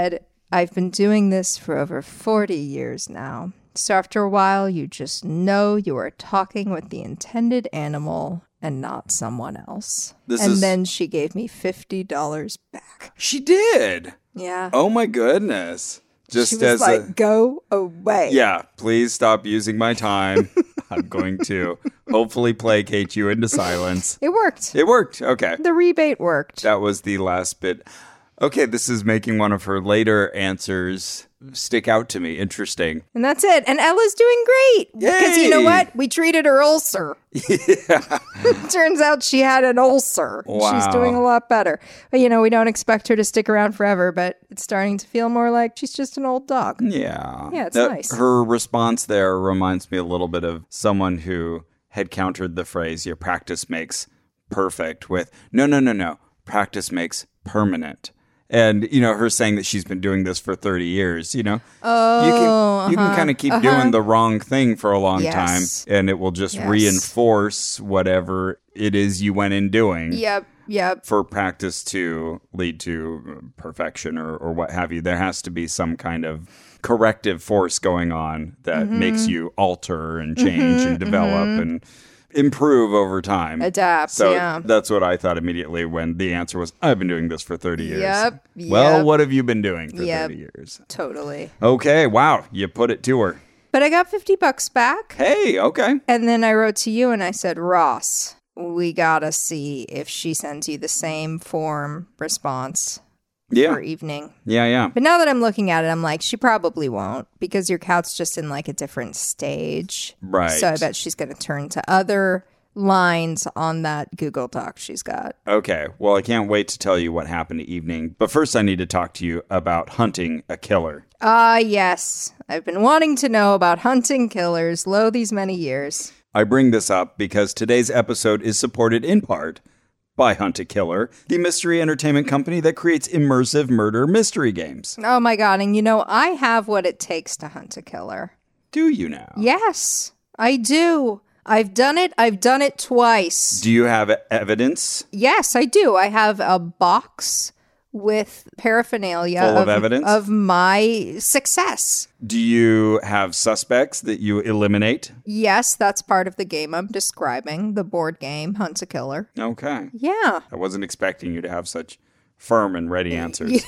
I've been doing this for over forty years now. So after a while, you just know you are talking with the intended animal and not someone else. This and is- then she gave me fifty dollars back. She did. Yeah. Oh my goodness. Just she was as like, a go away. yeah, please stop using my time. I'm going to hopefully placate you into silence. It worked. It worked. Okay. The rebate worked. That was the last bit. Okay, this is making one of her later answers stick out to me. Interesting. And that's it. And Ella's doing great. Because you know Yay! what? We treated her ulcer. Yeah. Turns out she had an ulcer. Wow. She's doing a lot better. But, you know, we don't expect her to stick around forever, but it's starting to feel more like she's just an old dog. Yeah. Yeah, it's That- nice. Her response there reminds me a little bit of someone who had countered the phrase, your practice makes perfect with, no, no, no, no. Practice makes permanent. And, you know, her saying that she's been doing this for thirty years, you know. Oh, you can, you can kind of keep doing the wrong thing for a long Yes. time, and it will just Yes. reinforce whatever it is you went in doing. Yep, yep. For practice to lead to perfection or, or what have you, there has to be some kind of corrective force going on that Mm-hmm. makes you alter and change and develop and improve over time. Adapt, So yeah. that's what I thought immediately when the answer was, I've been doing this for thirty years. Yep, Well, yep. what have you been doing for Yep. thirty years? Totally. Okay, wow, you put it to her. But I got fifty bucks back. Hey, okay. And then I wrote to you and I said, Ross, we gotta see if she sends you the same form response Yeah, for evening. yeah, yeah. But now that I'm looking at it, I'm like, she probably won't because your cat's just in like a different stage. Right. So I bet she's going to turn to other lines on that Google Doc she's got. Okay, well, I can't wait to tell you what happened to evening. But first, I need to talk to you about hunting a killer. Ah, yes. I've been wanting to know about hunting killers lo these many years. I bring this up because today's episode is supported in part by Hunt a Killer, the mystery entertainment company that creates immersive murder mystery games. Oh my God. And you know, I have what it takes to hunt a killer. Do you now? Yes, I do. I've done it. I've done it twice. Do you have evidence? Yes, I do. I have a box with paraphernalia Full of evidence? of my success. Do you have suspects that you eliminate? Yes, that's part of the game I'm describing, the board game, Hunt a Killer. Okay. Yeah. I wasn't expecting you to have such firm and ready answers.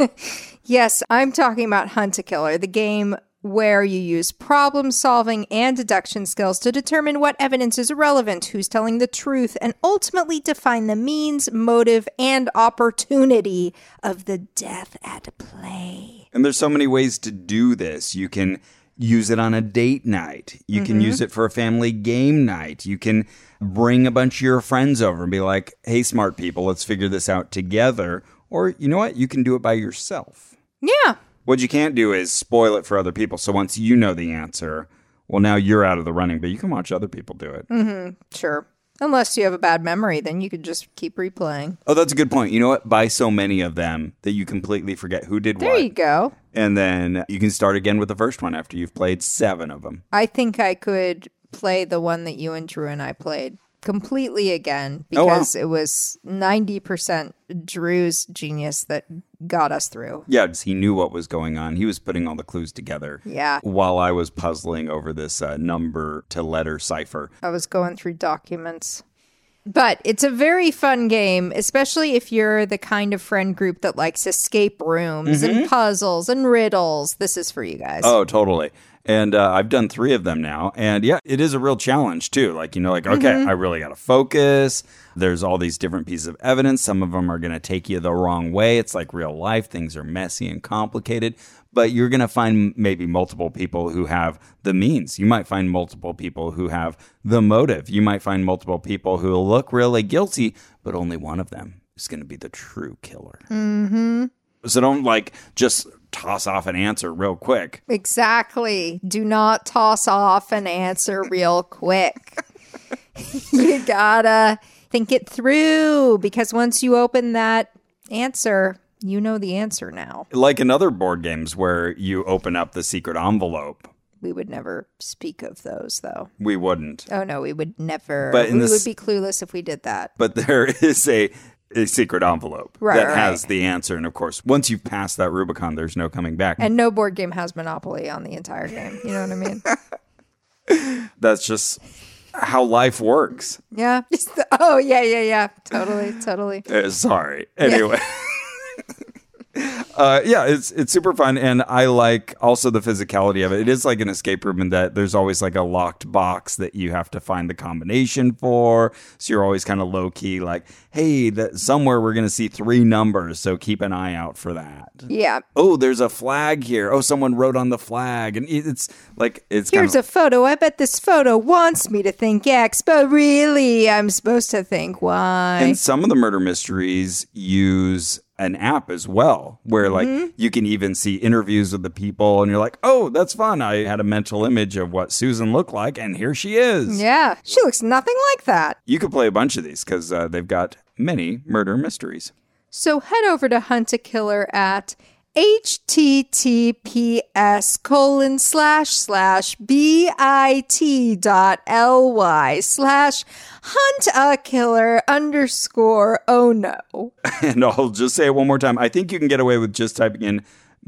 Yes, I'm talking about Hunt a Killer, the game where you use problem solving and deduction skills to determine what evidence is relevant, who's telling the truth, and ultimately define the means, motive, and opportunity of the death at play. And there's so many ways to do this. You can use it on a date night. You can use it for a family game night. You can bring a bunch of your friends over and be like, hey, smart people, let's figure this out together. Or, you know what? You can do it by yourself. Yeah. What you can't do is spoil it for other people. So once you know the answer, well, now you're out of the running, but you can watch other people do it. Sure. Unless you have a bad memory, then you could just keep replaying. Oh, that's a good point. You know what? Buy so many of them that you completely forget who did There what. you go. And then you can start again with the first one after you've played seven of them. I think I could play the one that you and Drew and I played completely again Oh, wow. because it was ninety percent Drew's genius that got us through. Yeah, 'cause he knew what was going on. He was putting all the clues together. Yeah. While I was puzzling over this uh, number to letter cipher. I was going through documents. But it's a very fun game, especially if you're the kind of friend group that likes escape rooms and puzzles and riddles. This is for you guys. Oh, totally. And uh, I've done three of them now. And yeah, it is a real challenge too. Like, you know, like, okay, I really got to focus. There's all these different pieces of evidence. Some of them are going to take you the wrong way. It's like real life. Things are messy and complicated. But you're going to find maybe multiple people who have the means. You might find multiple people who have the motive. You might find multiple people who look really guilty, but only one of them is going to be the true killer. Mm-hmm. So don't like just toss off an answer real quick. Exactly. Do not toss off an answer real quick. You gotta think it through because once you open that answer, you know the answer now. Like in other board games where you open up the secret envelope. We would never speak of those, though. We wouldn't. Oh, no, we would never. But in we this- would be clueless if we did that. But there is a a secret envelope right, that right. has the answer. And of course, once you've passed that Rubicon, there's no coming back. And no board game has Monopoly on the entire game. You know what I mean? That's just how life works. Yeah. Oh, yeah, yeah, yeah. Totally, totally. Uh, sorry. Anyway. Yeah. Uh, yeah, it's it's super fun, and I like also the physicality of it. It is like an escape room in that there's always like a locked box that you have to find the combination for. So you're always kind of low key, like, hey, that somewhere we're gonna see three numbers, so keep an eye out for that. Yeah. Oh, there's a flag here. Oh, someone wrote on the flag, and it's like it's. Here's kinda, a photo. I bet this photo wants me to think X, but really, I'm supposed to think Y. And some of the murder mysteries use an app as well, where like mm-hmm. you can even see interviews with the people and you're like, oh, that's fun. I had a mental image of what Susan looked like and here she is. Yeah, she looks nothing like that. You could play a bunch of these because uh, they've got many murder mysteries. So head over to Hunt a Killer at https colon slash slash bit dot ly slash hunt a killer underscore oh no. And I'll just say it one more time. I think you can get away with just typing in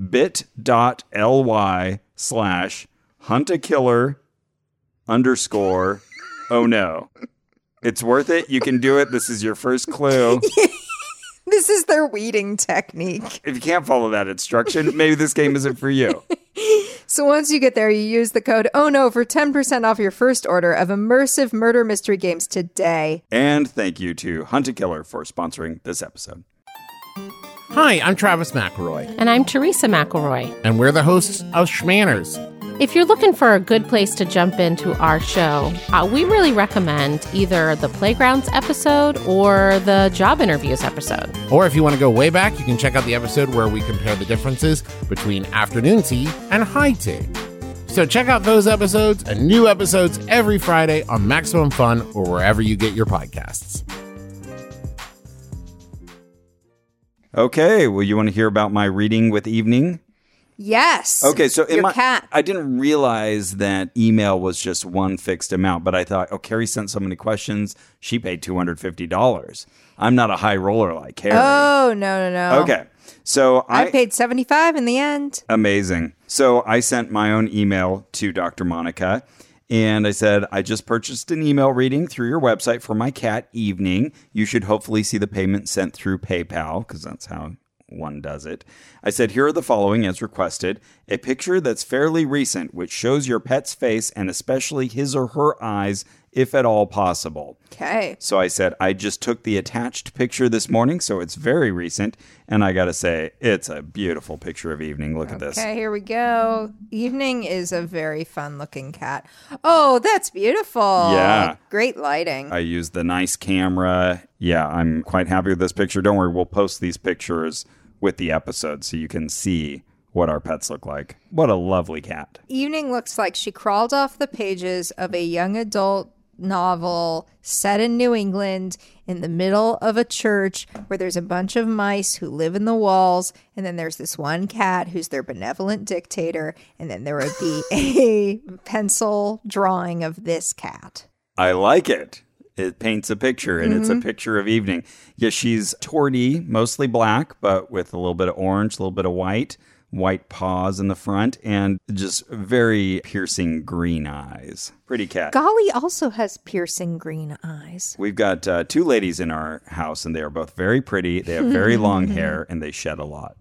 bit.ly slash hunt a killer underscore oh no. It's worth it. You can do it. This is your first clue. This is their weeding technique. If you can't follow that instruction, maybe this game isn't for you. So once you get there, you use the code oh no for ten percent off your first order of immersive murder mystery games today. And thank you to Hunt a Killer for sponsoring this episode. Hi, I'm Travis McElroy. And I'm Teresa McElroy. And we're the hosts of Schmanners. If you're looking for a good place to jump into our show, uh, we really recommend either the Playgrounds episode or the Job Interviews episode. Or if you want to go way back, you can check out the episode where we compare the differences between afternoon tea and high tea. So check out those episodes and new episodes every Friday on Maximum Fun or wherever you get your podcasts. Okay, well, you want to hear about my reading with Evening? Yes. Okay, so in Your my, cat. I didn't realize that email was just one fixed amount, but I thought, oh, Carrie sent so many questions, she paid two hundred fifty dollars. I'm not a high roller like Carrie. Oh, no, no, no. Okay, so I, I paid seventy-five dollars in the end. Amazing. So I sent my own email to Doctor Monica, and I said, I just purchased an email reading through your website for my cat, Evening. You should hopefully see the payment sent through PayPal, because that's how one does it. I said, here are the following as requested. A picture that's fairly recent, which shows your pet's face and especially his or her eyes, if at all possible. Okay. So I said, I just took the attached picture this morning, so it's very recent. And I got to say, it's a beautiful picture of Evening. Look okay, at this. Okay, here we go. Evening is a very fun looking cat. Oh, that's beautiful. Yeah. Great lighting. I used the nice camera. Yeah, I'm quite happy with this picture. Don't worry, we'll post these pictures with the episode so you can see what our pets look like. What a lovely cat. Evening looks like she crawled off the pages of a young adult novel set in New England in the middle of a church where there's a bunch of mice who live in the walls, and then there's this one cat who's their benevolent dictator, and then there would be a pencil drawing of this cat. I like it. It paints a picture, and mm-hmm. it's a picture of Evening. Yeah, she's torty, mostly black, but with a little bit of orange, a little bit of white, white paws in the front, and just very piercing green eyes. Pretty cat. Golly also has piercing green eyes. We've got uh, two ladies in our house, and they are both very pretty. They have very long hair, and they shed a lot.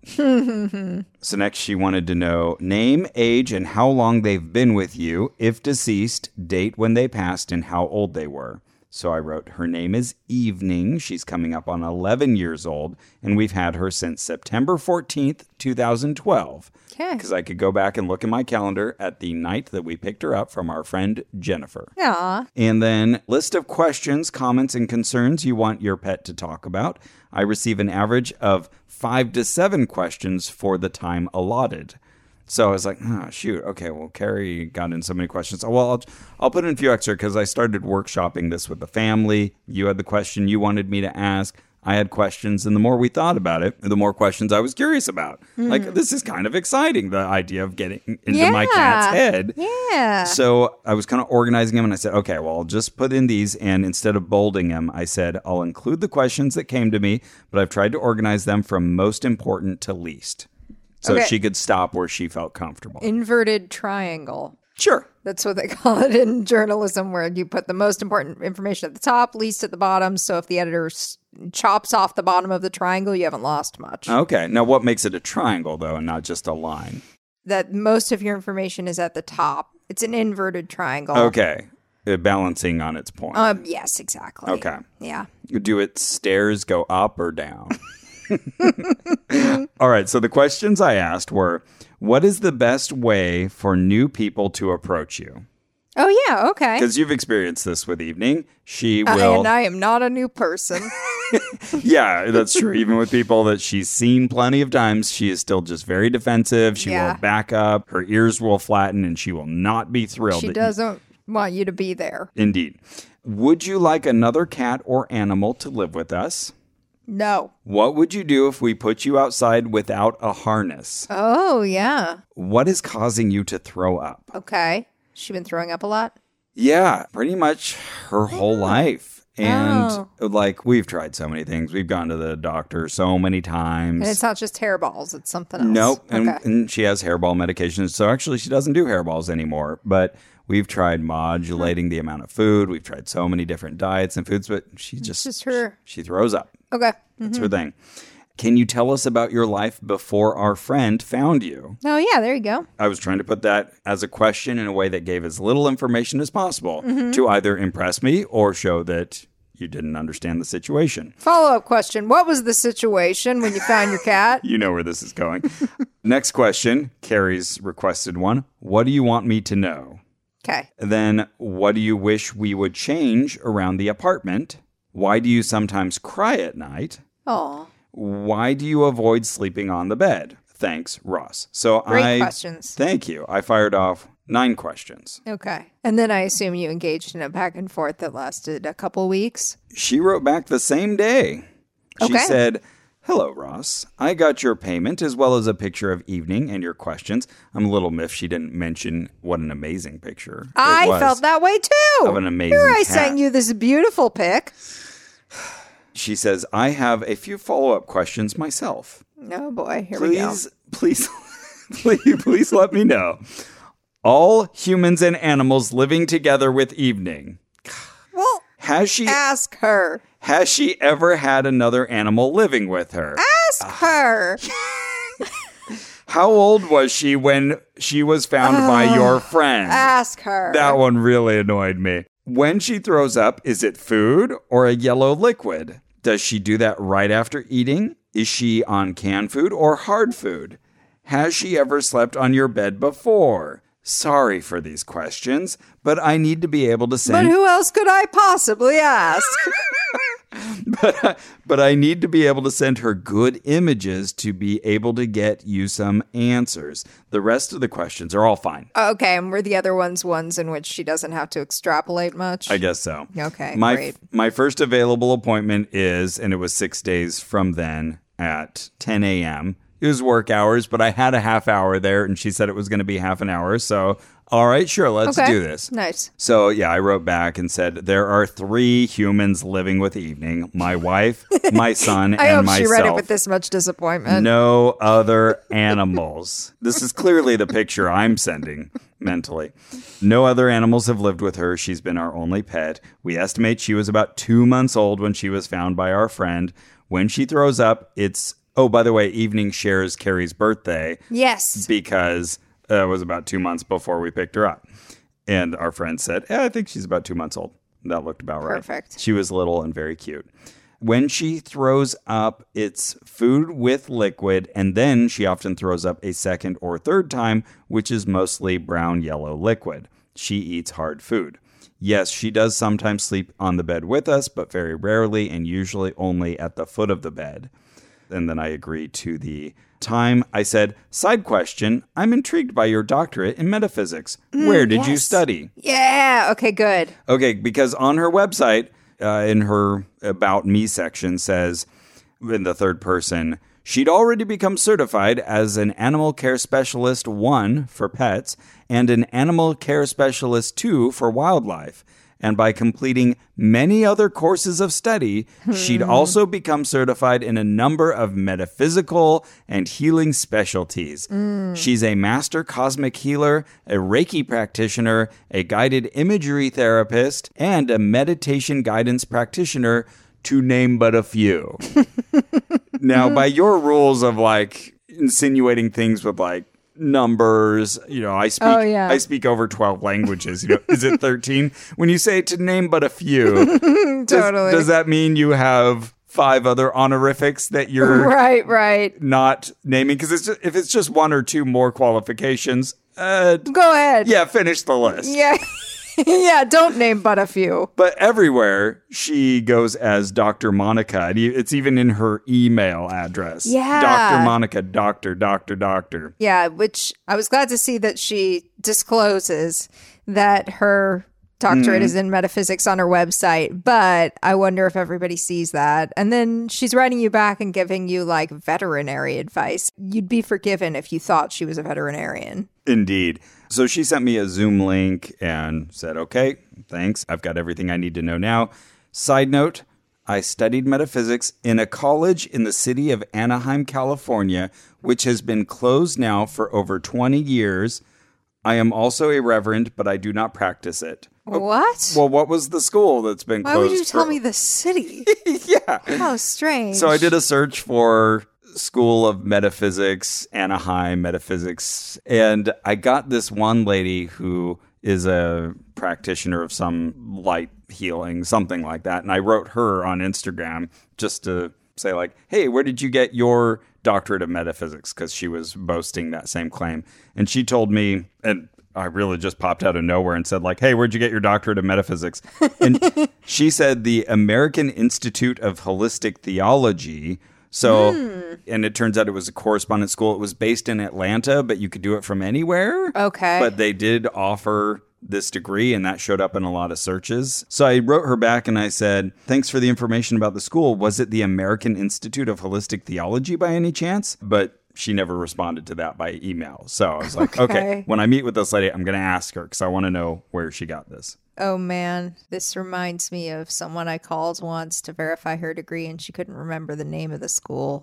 So next, she wanted to know name, age, and how long they've been with you. If deceased, date when they passed, and how old they were. So I wrote, her name is Evening. She's coming up on eleven years old, and we've had her since September fourteenth, twenty twelve. Okay. Because I could go back and look in my calendar at the night that we picked her up from our friend Jennifer. Aw. And then list of questions, comments, and concerns you want your pet to talk about. I receive an average of five to seven questions for the time allotted. So I was like, oh, shoot. Okay, well, Carrie got in so many questions. Oh, well, I'll, I'll put in a few extra because I started workshopping this with the family. You had the question you wanted me to ask. I had questions, and the more we thought about it, the more questions I was curious about. Mm. Like, this is kind of exciting, the idea of getting into yeah. my cat's head. Yeah. So I was kind of organizing them, and I said, okay, well, I'll just put in these, and instead of bolding them, I said, I'll include the questions that came to me, but I've tried to organize them from most important to least. So okay. she could stop where she felt comfortable. Inverted triangle. Sure. That's what they call it in journalism, where you put the most important information at the top, least at the bottom. So if the editor s- chops off the bottom of the triangle, you haven't lost much. Okay. Now, what makes it a triangle, though, and not just a line? That most of your information is at the top. It's an inverted triangle. Okay. Uh, balancing on its point. Um. Yes, exactly. Okay. Yeah. Do its stairs go up or down? All right. So the questions I asked were, what is the best way for new people to approach you? Oh, yeah. Okay. Because you've experienced this with Evening. She Uh, will. and I am not a new person. Yeah, that's true. Even with people that she's seen plenty of times, she is still just very defensive. She Yeah. won't back up. Her ears will flatten, and she will not be thrilled. She that doesn't want you to be there. You... Indeed. Would you like another cat or animal to live with us? No. What would you do if we put you outside without a harness? Oh, yeah. What is causing you to throw up? Okay. She been throwing up a lot? Yeah, pretty much her whole life. And Oh. like, we've tried so many things. We've gone to the doctor so many times. And it's not just hairballs, it's something else. Nope. And, Okay. and she has hairball medications. So actually, she doesn't do hairballs anymore. But we've tried modulating the amount of food. We've tried so many different diets and foods, but she just, just her. she throws up. Okay. That's her thing. Can you tell us about your life before our friend found you? Oh, yeah, there you go. I was trying to put that as a question in a way that gave as little information as possible Mm-hmm. to either impress me or show that you didn't understand the situation. Follow-up question. What was the situation when you found your cat? You know where this is going. Next question, Carrie's requested one. What do you want me to know? Okay. Then, what do you wish we would change around the apartment? Why do you sometimes cry at night? Oh, Why do you avoid sleeping on the bed? Thanks, Ross. So great I questions. Thank you. I fired off nine questions. Okay. And then I assume you engaged in a back and forth that lasted a couple weeks. She wrote back the same day. She Okay. said, hello, Ross. I got your payment as well as a picture of Evening and your questions. I'm a little miffed she didn't mention what an amazing picture it I was felt that way too. of an amazing Here I cat. sent you this beautiful pic. She says, I have a few follow-up questions myself. Oh boy, here we go. Please, please, please, please let me know. All humans and animals living together with Evening. Well, Has she ask her. has she ever had another animal living with her? Ask her. How old was she when she was found by your friend? Ask her. That one really annoyed me. When she throws up, is it food or a yellow liquid? Does she do that right after eating? Is she on canned food or hard food? Has she ever slept on your bed before? Sorry for these questions, but I need to be able to But send who else could I possibly ask? but, I, but I need to be able to send her good images to be able to get you some answers. The rest of the questions are all fine. Okay, and were the other ones ones in which she doesn't have to extrapolate much? I guess so. Okay, my great. my first available appointment is, and it was six days from then at ten a.m. It was work hours, but I had a half hour there, and she said it was going to be half an hour. So, all right, sure, let's Okay. do this. Nice. So, yeah, I wrote back and said, there are three humans living with Evening, my wife, my son, I and hope myself. she read it with this much disappointment. No other animals. This is clearly the picture I'm sending mentally. No other animals have lived with her. She's been our only pet. We estimate she was about two months old when she was found by our friend. When she throws up, it's... Oh, by the way, Evening shares Carrie's birthday Yes. because uh, it was about two months before we picked her up. And our friend said, yeah, I think she's about two months old. That looked about right. Perfect. She was little and very cute. When she throws up, it's food with liquid, and then she often throws up a second or third time, which is mostly brown yellow liquid. She eats hard food. Yes, she does sometimes sleep on the bed with us, but very rarely and usually only at the foot of the bed. And then I agreed to the time. I said, side question, I'm intrigued by your doctorate in metaphysics. Where did you yes. study? Yeah. Okay, good. Okay, because on her website, uh, in her About Me section says, in the third person, she'd already become certified as an Animal Care Specialist one for pets and an Animal Care Specialist two for wildlife. And by completing many other courses of study, she'd also become certified in a number of metaphysical and healing specialties. Mm. She's a master cosmic healer, a Reiki practitioner, a guided imagery therapist, and a meditation guidance practitioner, to name but a few. Now, by your rules of like insinuating things with like numbers, you know, I speak oh, yeah. I speak over twelve languages. You know, is it thirteen? When you say to name but a few, totally. does, does that mean you have five other honorifics that you're right, right. not naming? Because it's just, if it's just one or two more qualifications, uh, go ahead. Yeah, finish the list. Yeah. Yeah, don't name but a few. But everywhere she goes as Doctor Monica. It's even in her email address. Yeah. Doctor Monica, doctor, doctor, doctor. Yeah, which I was glad to see that she discloses that her doctorate mm. is in metaphysics on her website. But I wonder if everybody sees that. And then she's writing you back and giving you like veterinary advice. You'd be forgiven if you thought she was a veterinarian. Indeed. So she sent me a Zoom link and said, okay, thanks. I've got everything I need to know now. Side note, I studied metaphysics in a college in the city of Anaheim, California, which has been closed now for over twenty years. I am also a reverend, but I do not practice it. What? Well, what was the school that's been Why closed? Why would you tell for... me the city? Yeah. How strange. So I did a search for School of Metaphysics, Anaheim Metaphysics, and I got this one lady who is a practitioner of some light healing, something like that, and I wrote her on Instagram just to say like, hey, where did you get your doctorate of metaphysics? Because she was boasting that same claim, and she told me, and I really just popped out of nowhere and said like, hey, where'd you get your doctorate of metaphysics? And she said the American Institute of Holistic Theology. So, mm. and it turns out it was a correspondence school. It was based in Atlanta, but you could do it from anywhere. Okay. But they did offer this degree, and that showed up in a lot of searches. So I wrote her back and I said, thanks for the information about the school. Was it the American Institute of Holistic Theology by any chance? But she never responded to that by email. So I was like, okay, okay when I meet with this lady, I'm going to ask her because I want to know where she got this. Oh, man, this reminds me of someone I called once to verify her degree, and she couldn't remember the name of the school.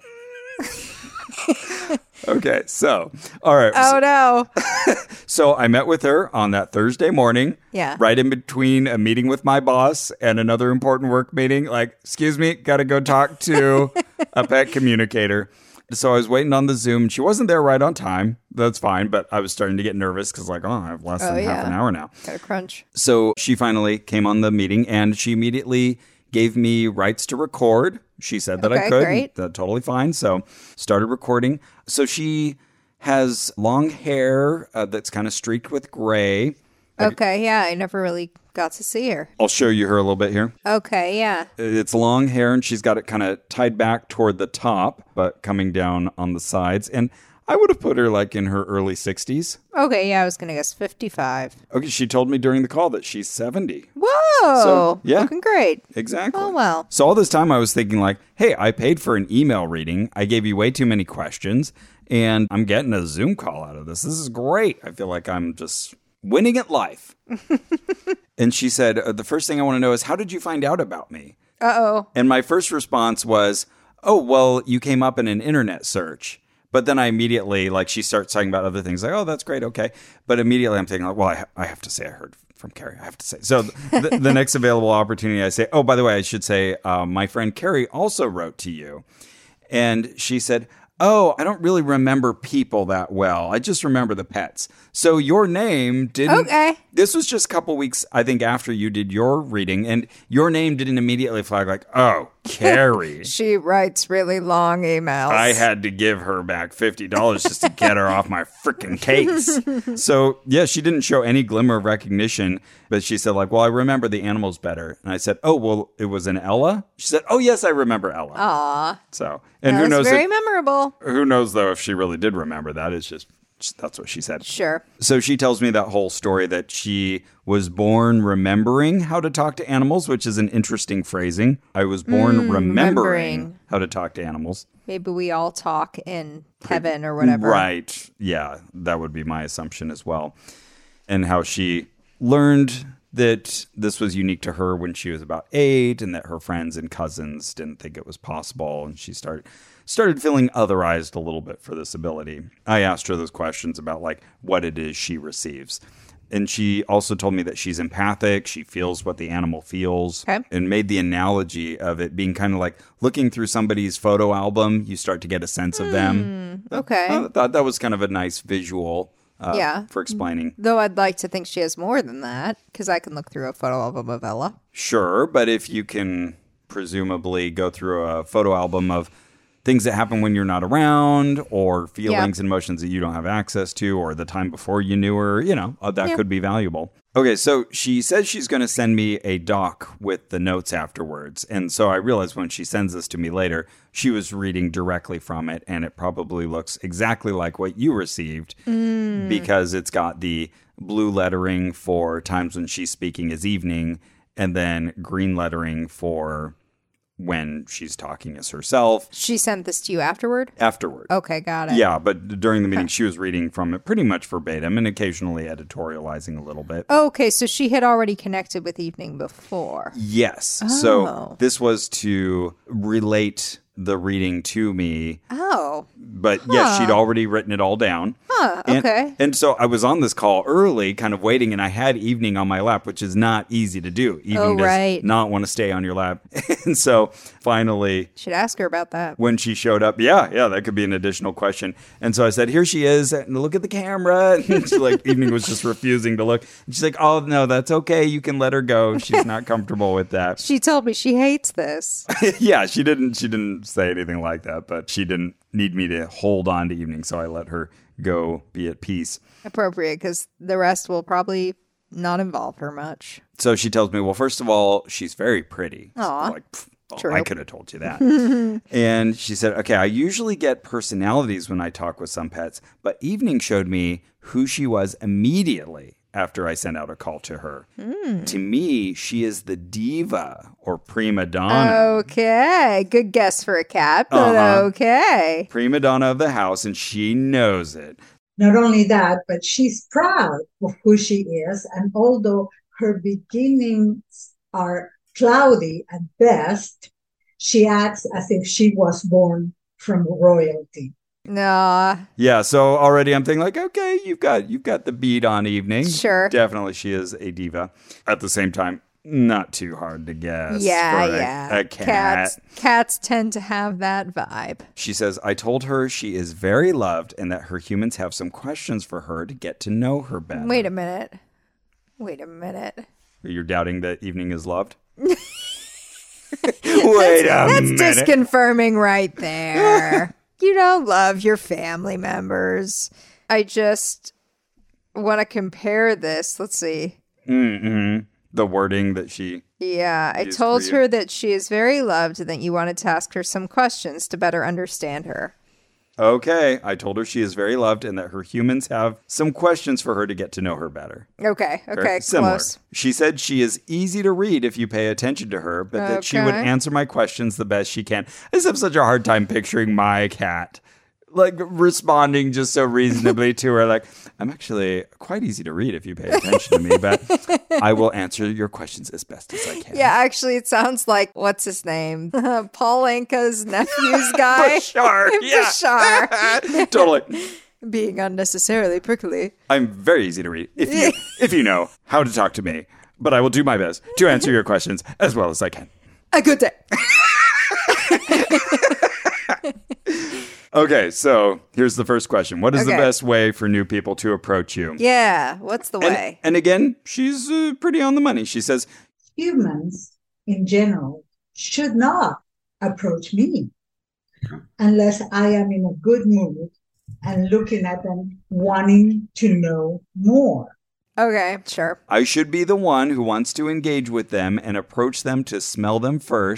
Okay, so, all right. Oh, no. So I met with her on that Thursday morning. Yeah. Right in between a meeting with my boss and another important work meeting. Like, excuse me, got to go talk to a pet communicator. So I was waiting on the Zoom. She wasn't there right on time. That's fine. But I was starting to get nervous because like, oh, I have less oh, than yeah. half an hour now. Got a crunch. So she finally came on the meeting and she immediately gave me rights to record. She said that okay, I could. Great. That's totally fine. So started recording. So she has long hair uh, that's kind of streaked with gray. Okay. Yeah. I never really got to see her. I'll show you her a little bit here. Okay, yeah. It's long hair, and she's got it kind of tied back toward the top, but coming down on the sides. And I would have put her like in her early sixties. Okay, yeah, I was going to guess fifty-five. Okay, she told me during the call that she's seventy. Whoa! So, yeah. Looking great. Exactly. Oh, well. So all this time I was thinking like, hey, I paid for an email reading. I gave you way too many questions, and I'm getting a Zoom call out of this. This is great. I feel like I'm just winning at life. And she said, uh, the first thing I want to know is, how did you find out about me? Uh-oh. And my first response was, oh, well, you came up in an internet search. But then I immediately, like, she starts talking about other things. Like, oh, that's great. Okay. But immediately I'm thinking, like, well, I, ha- I have to say I heard from Carrie. I have to say. So the, the next available opportunity, I say, oh, by the way, I should say, uh, my friend Carrie also wrote to you. And she said, oh, I don't really remember people that well. I just remember the pets. So your name didn't... Okay. This was just a couple weeks, I think, after you did your reading, and your name didn't immediately flag like, oh, Carrie. She writes really long emails. I had to give her back fifty dollars just to get her off my freaking case. So, yeah, she didn't show any glimmer of recognition, but she said, like, well, I remember the animals better. And I said, oh, well, it was an Ella? She said, oh, yes, I remember Ella. Aw. So, and that who knows? Very if, memorable. Who knows, though, if she really did remember that. It's just That's what she said. Sure. So she tells me that whole story that she was born remembering how to talk to animals, which is an interesting phrasing. I was born Mm, remembering, remembering. how to talk to animals. Maybe we all talk in heaven or whatever. Right. Yeah, that would be my assumption as well. And how she learned that this was unique to her when she was about eight and that her friends and cousins didn't think it was possible. And she started started feeling otherized a little bit for this ability. I asked her those questions about like what it is she receives. And she also told me that she's empathic. She feels what the animal feels. Okay. And made the analogy of it being kind of like looking through somebody's photo album. You start to get a sense of them. Okay. I thought that was kind of a nice visual uh, Yeah. for explaining. Though I'd like to think she has more than that, because I can look through a photo album of Ella. Sure, but if you can presumably go through a photo album of things that happen when you're not around or feelings Yeah. and emotions that you don't have access to or the time before you knew her, you know, uh, that Yeah. could be valuable. Okay, so she says she's going to send me a doc with the notes afterwards. And so I realized when she sends this to me later, she was reading directly from it, and it probably looks exactly like what you received Mm. because it's got the blue lettering for times when she's speaking as evening and then green lettering for when she's talking as herself She sent this to you afterward? afterward. Okay, got it. Yeah, but during the meeting, she was reading from it pretty much verbatim and occasionally editorializing a little bit. Okay, so she had already connected with Evening before. Yes. Oh. So this was to relate the reading to me. Oh, But yes, she'd already written it all down. huh, And- okay. And, so I was on this call early, kind of waiting, and I had Evening on my lap, which is not easy to do. Evening Oh, does right. not want to stay on your lap. And so finally, Should ask her about that. when she showed up, yeah, yeah, that could be an additional question. And so I said, here she is, and look at the camera. And she, like, Evening was just refusing to look. And she's like, oh, no, that's okay. You can let her go. She's not comfortable with that. She told me she hates this. Yeah, she didn't, she didn't say anything like that, but she didn't need me to hold on to Evening, so I let her go be at peace. Appropriate, because the rest will probably not involve her much. So she tells me, well, first of all, she's very pretty. So Aw. I'm like, "Pff, oh, True. I could have told you that. And she said, okay, I usually get personalities when I talk with some pets, but Evening showed me who she was immediately after I sent out a call to her. Hmm. To me, she is the diva or prima donna. Okay, good guess for a cat, but Uh-huh. okay. Prima donna of the house, and she knows it. Not only that, but she's proud of who she is. And although her beginnings are cloudy at best, she acts as if she was born from royalty. Nah, Yeah, so already I'm thinking like, okay, you've got you've got the beat on Evening. Sure. Definitely she is a diva. At the same time, not too hard to guess. yeah, for a, yeah. A cat. Cats, cats tend to have that vibe. She says, I told her she is very loved and that her humans have some questions for her to get to know her better. Wait a minute. Wait a minute. You're doubting that Evening is loved? Wait Wait a That's minute. disconfirming right there. You don't love your family members. I just want to compare this. Let's see. Mm-hmm. The wording that she... Yeah, I Used told for you. her that she is very loved and that you wanted to ask her some questions to better understand her. Okay, I told her she is very loved and that her humans have some questions for her to get to know her better. Okay, Very okay, similar. close. She said she is easy to read if you pay attention to her, but that she would Okay. answer my questions the best she can. I just have such a hard time picturing my cat like responding just so reasonably to her. Like, I'm actually quite easy to read if you pay attention to me, but I will answer your questions as best as I can. Yeah, actually, it sounds like, what's his name? Paul Anka's nephew's guy. Bashar. Yeah. Bashar. Totally. Being unnecessarily prickly. I'm very easy to read if you if you know how to talk to me, but I will do my best to answer your questions as well as I can. A good day. Okay, so here's the first question. What is the Okay. best way for new people to approach you? Yeah, what's the And, way? and again, she's uh, pretty on the money. She says, Humans in general should not approach me unless I am in a good mood and looking at them wanting to know more. Okay, sure. I should be the one who wants to engage with them and approach them to smell them first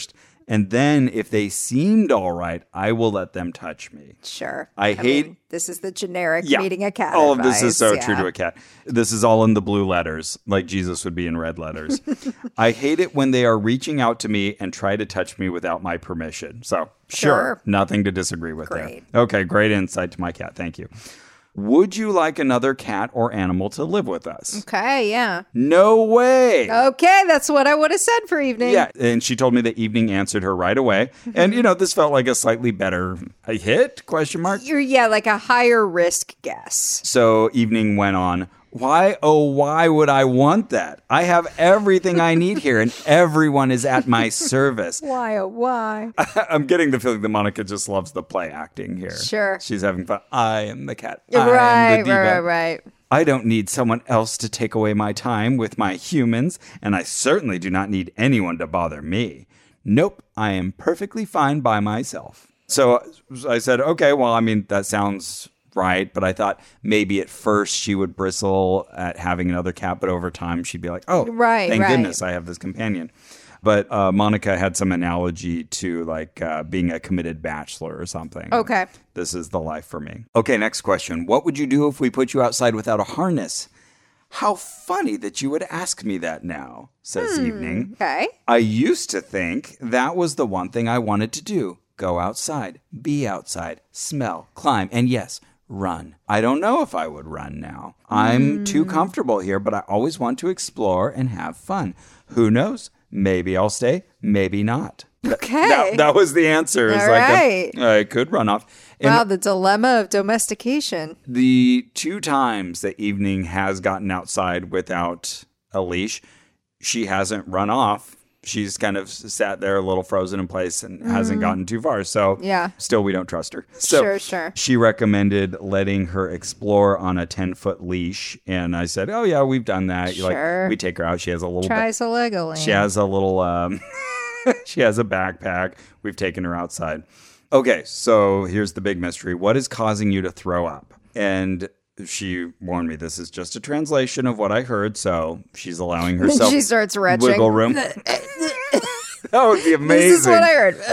And then if they seemed all right, I will let them touch me. Sure. I hate- mean, this is the generic Yeah. meeting a cat All of advice. this is so yeah. true to a cat. This is all in the blue letters, like Jesus would be in red letters. I hate it when they are reaching out to me and try to touch me without my permission. So, sure, Sure. nothing to disagree with Great. there. Okay, great insight to my cat. Thank you. Would you like another cat or animal to live with us? Okay, yeah. No way. Okay, that's what I would have said for evening. Yeah, and she told me that Evening answered her right away. And, you know, this felt like a slightly better a hit, question mark. You're, yeah, like a higher risk guess. So Evening went on, why, oh, why would I want that? I have everything I need here, and everyone is at my service. Why, oh, why? I'm getting the feeling that Monica just loves the play acting here. Sure. She's having fun. I am the cat. I am Right, the diva. right, right, right. I don't need someone else to take away my time with my humans, and I certainly do not need anyone to bother me. Nope, I am perfectly fine by myself. So I said, okay, well, I mean, that sounds right, but I thought maybe at first she would bristle at having another cat, but over time she'd be like, oh, Right, thank right. goodness I have this companion. But uh, Monica had some analogy to like uh, being a committed bachelor or something. Okay. This is the life for me. Okay, next question. What would you do if we put you outside without a harness? How funny that you would ask me that now, says Evening. Okay. I used to think that was the one thing I wanted to do. Go outside, be outside, smell, climb, and yes, run. I don't know if I would run now. I'm too comfortable here, but I always want to explore and have fun. Who knows? Maybe I'll stay, maybe not. Okay. That, that was the answer. It's All like right. a- I could run off. And Wow, the dilemma of domestication. the two times that Evening has gotten outside without a leash, she hasn't run off. She's kind of sat there a little frozen in place and hasn't gotten too far. So Yeah. still we don't trust her. So Sure, sure. she recommended letting her explore on a ten-foot leash. And I said, oh, yeah, we've done that. You Sure. Like, we take her out. She has a little Tries a Legoland. she has a little, um, she has a backpack. We've taken her outside. Okay, so here's the big mystery. What is causing you to throw up? And she warned me this is just a translation of what I heard, so she's allowing herself She starts retching. wiggle room. That would be amazing. This is what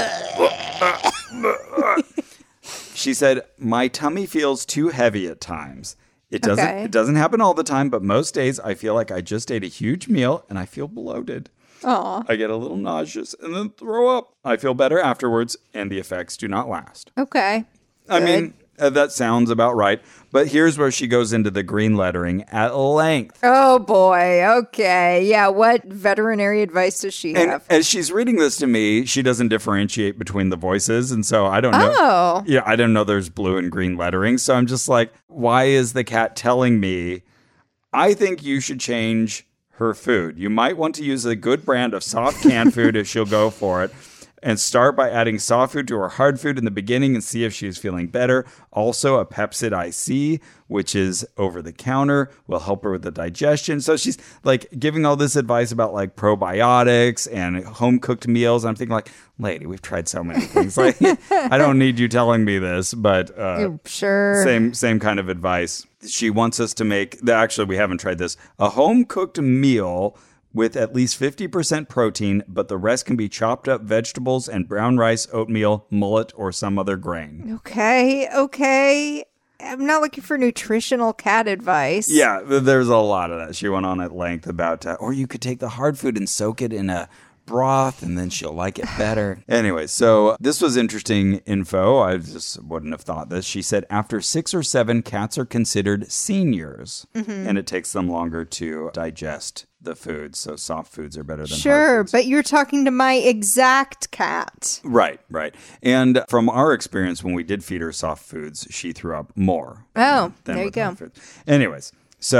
I heard. She said, my tummy feels too heavy at times. It doesn't Okay. it doesn't happen all the time, but most days I feel like I just ate a huge meal and I feel bloated. Aw. I get a little nauseous and then throw up. I feel better afterwards, and the effects do not last. Okay. I Good. mean, uh, that sounds about right. But here's where she goes into the green lettering at length. Oh boy. Okay. Yeah. What veterinary advice does she And have? as she's reading this to me, she doesn't differentiate between the voices. And so I don't know. Oh. Yeah, I don't know there's blue and green lettering. So I'm just like, why is the cat telling me, I think you should change her food? You might want to use a good brand of soft canned food if she'll go for it. And start by adding soft food to her hard food in the beginning and see if she's feeling better. Also, a Pepcid I C, which is over the counter, will help her with the digestion. So she's like giving all this advice about like probiotics and home cooked meals. I'm thinking like, lady, we've tried so many things. Like, I don't need you telling me this, but uh, Sure. same same kind of advice. She wants us to make. Actually, we haven't tried this. A home cooked meal with at least fifty percent protein, but the rest can be chopped up vegetables and brown rice, oatmeal, mullet, or some other grain. Okay. Okay. I'm not looking for nutritional cat advice. Yeah, th- there's a lot of that. She went on at length about, uh, or you could take the hard food and soak it in a broth and then she'll like it better. Anyway, so this was interesting info. I just wouldn't have thought this. She said after six or seven, cats are considered seniors, and it takes them longer to digest the food. So soft foods are better than hard Sure, foods. but you're talking to my exact cat. Right, right. And from our experience, when we did feed her soft foods, she threw up more. Oh, than there you with go. hard foods. Anyways,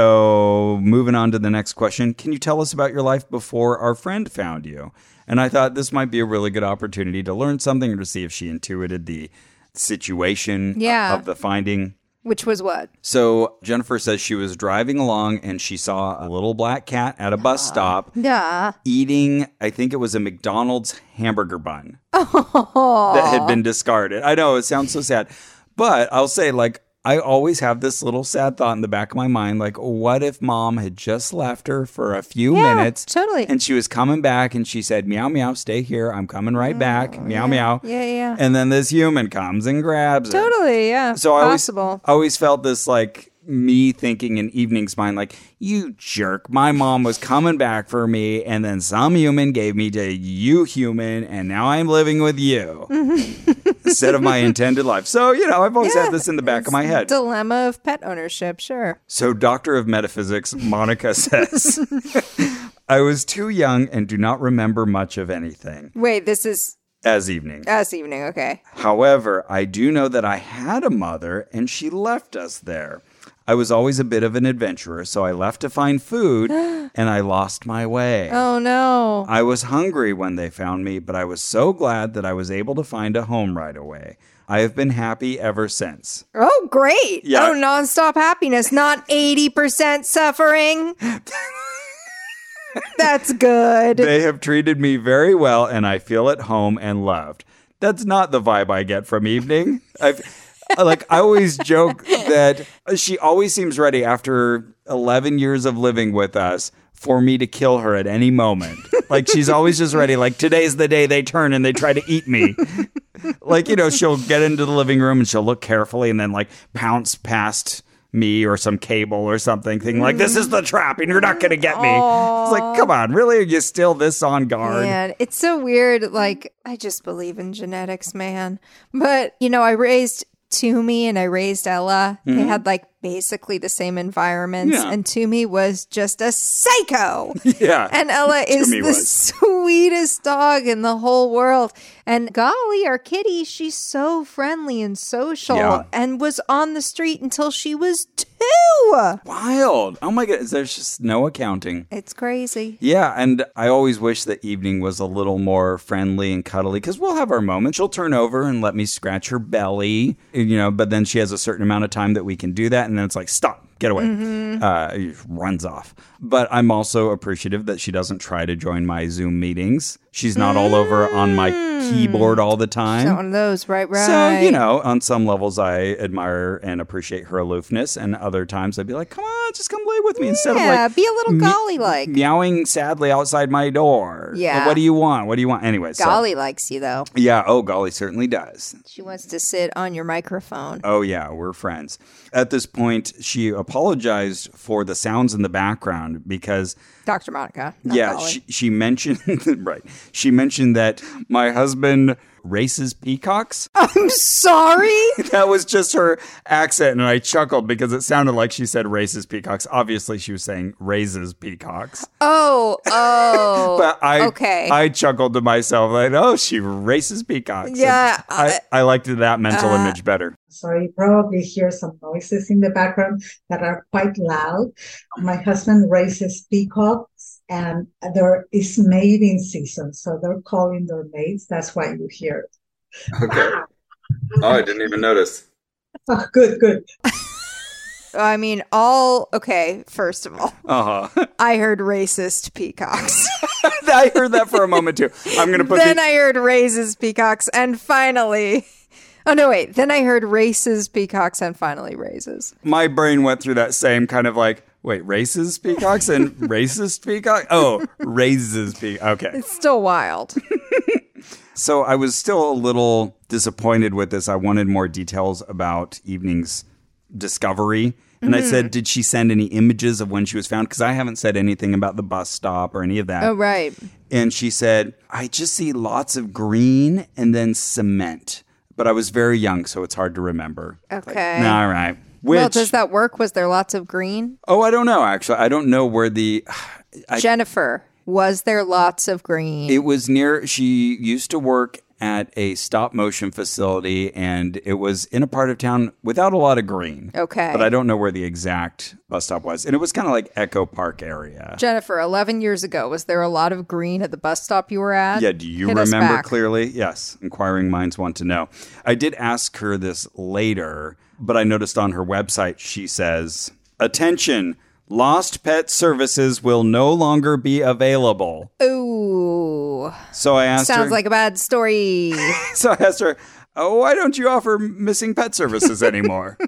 so moving on to the next question. Can you tell us about your life before our friend found you? And I thought this might be a really good opportunity to learn something or to see if she intuited the situation Yeah. of the finding. Which was what? So Jennifer says she was driving along and she saw a little black cat at a bus stop Yeah. eating, I think it was a McDonald's hamburger bun that had been discarded. I know, it sounds so sad. But I'll say, like, I always have this little sad thought in the back of my mind, like, what if mom had just left her for a few Yeah, minutes? totally. And she was coming back and she said, meow, meow, stay here. I'm coming right back. Meow, meow. Yeah, yeah. And then this human comes and grabs her. Totally, yeah. So I always, Possible. I always felt this like me thinking in Evening's mind, like, you jerk. My mom was coming back for me, and then some human gave me to you human, and now I'm living with you instead of my intended life. So, you know, I've always Yeah, had this in the back it's of my head. Dilemma of pet ownership, sure. So, Doctor of Metaphysics, Monica says, I was too young and do not remember much of anything. Wait, this is As Evening. as evening, okay. However, I do know that I had a mother and she left us there. I was always a bit of an adventurer, so I left to find food and I lost my way. Oh, no. I was hungry when they found me, but I was so glad that I was able to find a home right away. I have been happy ever since. Oh, great. Yeah. Oh, nonstop happiness, not eighty percent suffering. That's good. They have treated me very well and I feel at home and loved. That's not the vibe I get from Evening. I've like I always joke that she always seems ready after eleven years of living with us for me to kill her at any moment. Like she's always just ready. Like today's the day they turn and they try to eat me. Like, you know, she'll get into the living room and she'll look carefully and then like pounce past me or some cable or something, thinking like, this is the trap and you're not going to get me. It's like, come on, really? Are you still this on guard? Man, it's so weird. Like, I just believe in genetics, man. But, you know, I raised Toomey and I raised Ella. They had like basically the same environments. Yeah. And Toomey was just a psycho. Yeah. And Ella is Toomey the was. sweetest dog in the whole world. And golly, our kitty, she's so friendly and social Yeah. and was on the street until she was two. Wild. Oh my God. There's just no accounting. It's crazy. Yeah, and I always wish that Evening was a little more friendly and cuddly because we'll have our moments. She'll turn over and let me scratch her belly, you know, but then she has a certain amount of time that we can do that. And then it's like, stop, get away. Mm-hmm. Uh, runs off. But I'm also appreciative that she doesn't try to join my Zoom meetings. She's not all over on my keyboard all the time. Not one of those, right, right. So, you know, on some levels, I admire and appreciate her aloofness. And other times, I'd be like, come on, just come play with me. Instead of Yeah, like, be a little me- golly-like. meowing sadly outside my door. Yeah. What do you want? What do you want? Anyway, so- Golly likes you, though. yeah. Oh, Golly certainly does. She wants to sit on your microphone. Oh, yeah. We're friends. At this point, she apologized for the sounds in the background because Doctor Monica. not yeah, Golly. she, she mentioned right. She mentioned that my husband races peacocks. I'm sorry. That was just her accent, and I chuckled because it sounded like she said races peacocks. Obviously, she was saying raises peacocks. Oh, oh. But I, okay. I chuckled to myself like, "Oh, she races peacocks." Yeah, And I, I liked that mental uh, image better. So you probably hear some noises in the background that are quite loud. My husband raises peacocks and there is mating season. So they're calling their mates. That's why you hear it. Okay. Oh, I didn't even notice. Oh, good, good. I mean, all okay. First of all, Uh huh. I heard racist peacocks. I heard that for a moment too. I'm gonna put then the, I heard raises peacocks, and finally, oh no, wait. Then I heard races peacocks, and finally raises. my brain went through that same kind of like, wait, races peacocks and racist peacock? Oh, raises peacock. Okay. It's still wild. So I was still a little disappointed with this. I wanted more details about Evening's discovery. And I said, did she send any images of when she was found? Because I haven't said anything about the bus stop or any of that. Oh right. And she said, I just see lots of green and then cement. But I was very young, so it's hard to remember. Okay. Like, all right. Which, Well, does that work? Was there lots of green? oh, I don't know, actually. I don't know where the... I, Jennifer, was there lots of green? It was near, she used to work at a stop motion facility and it was in a part of town without a lot of green. Okay. But I don't know where the exact bus stop was. And it was kind of like Echo Park area. Jennifer, eleven years ago, was there a lot of green at the bus stop you were at? Yeah, do you Hit us remember back. clearly? Yes. Inquiring minds want to know. I did ask her this later, but I noticed on her website she says, attention, lost pet services will no longer be available. Ooh. So I asked her. Sounds like a bad story. So I asked her, oh, why don't you offer missing pet services anymore?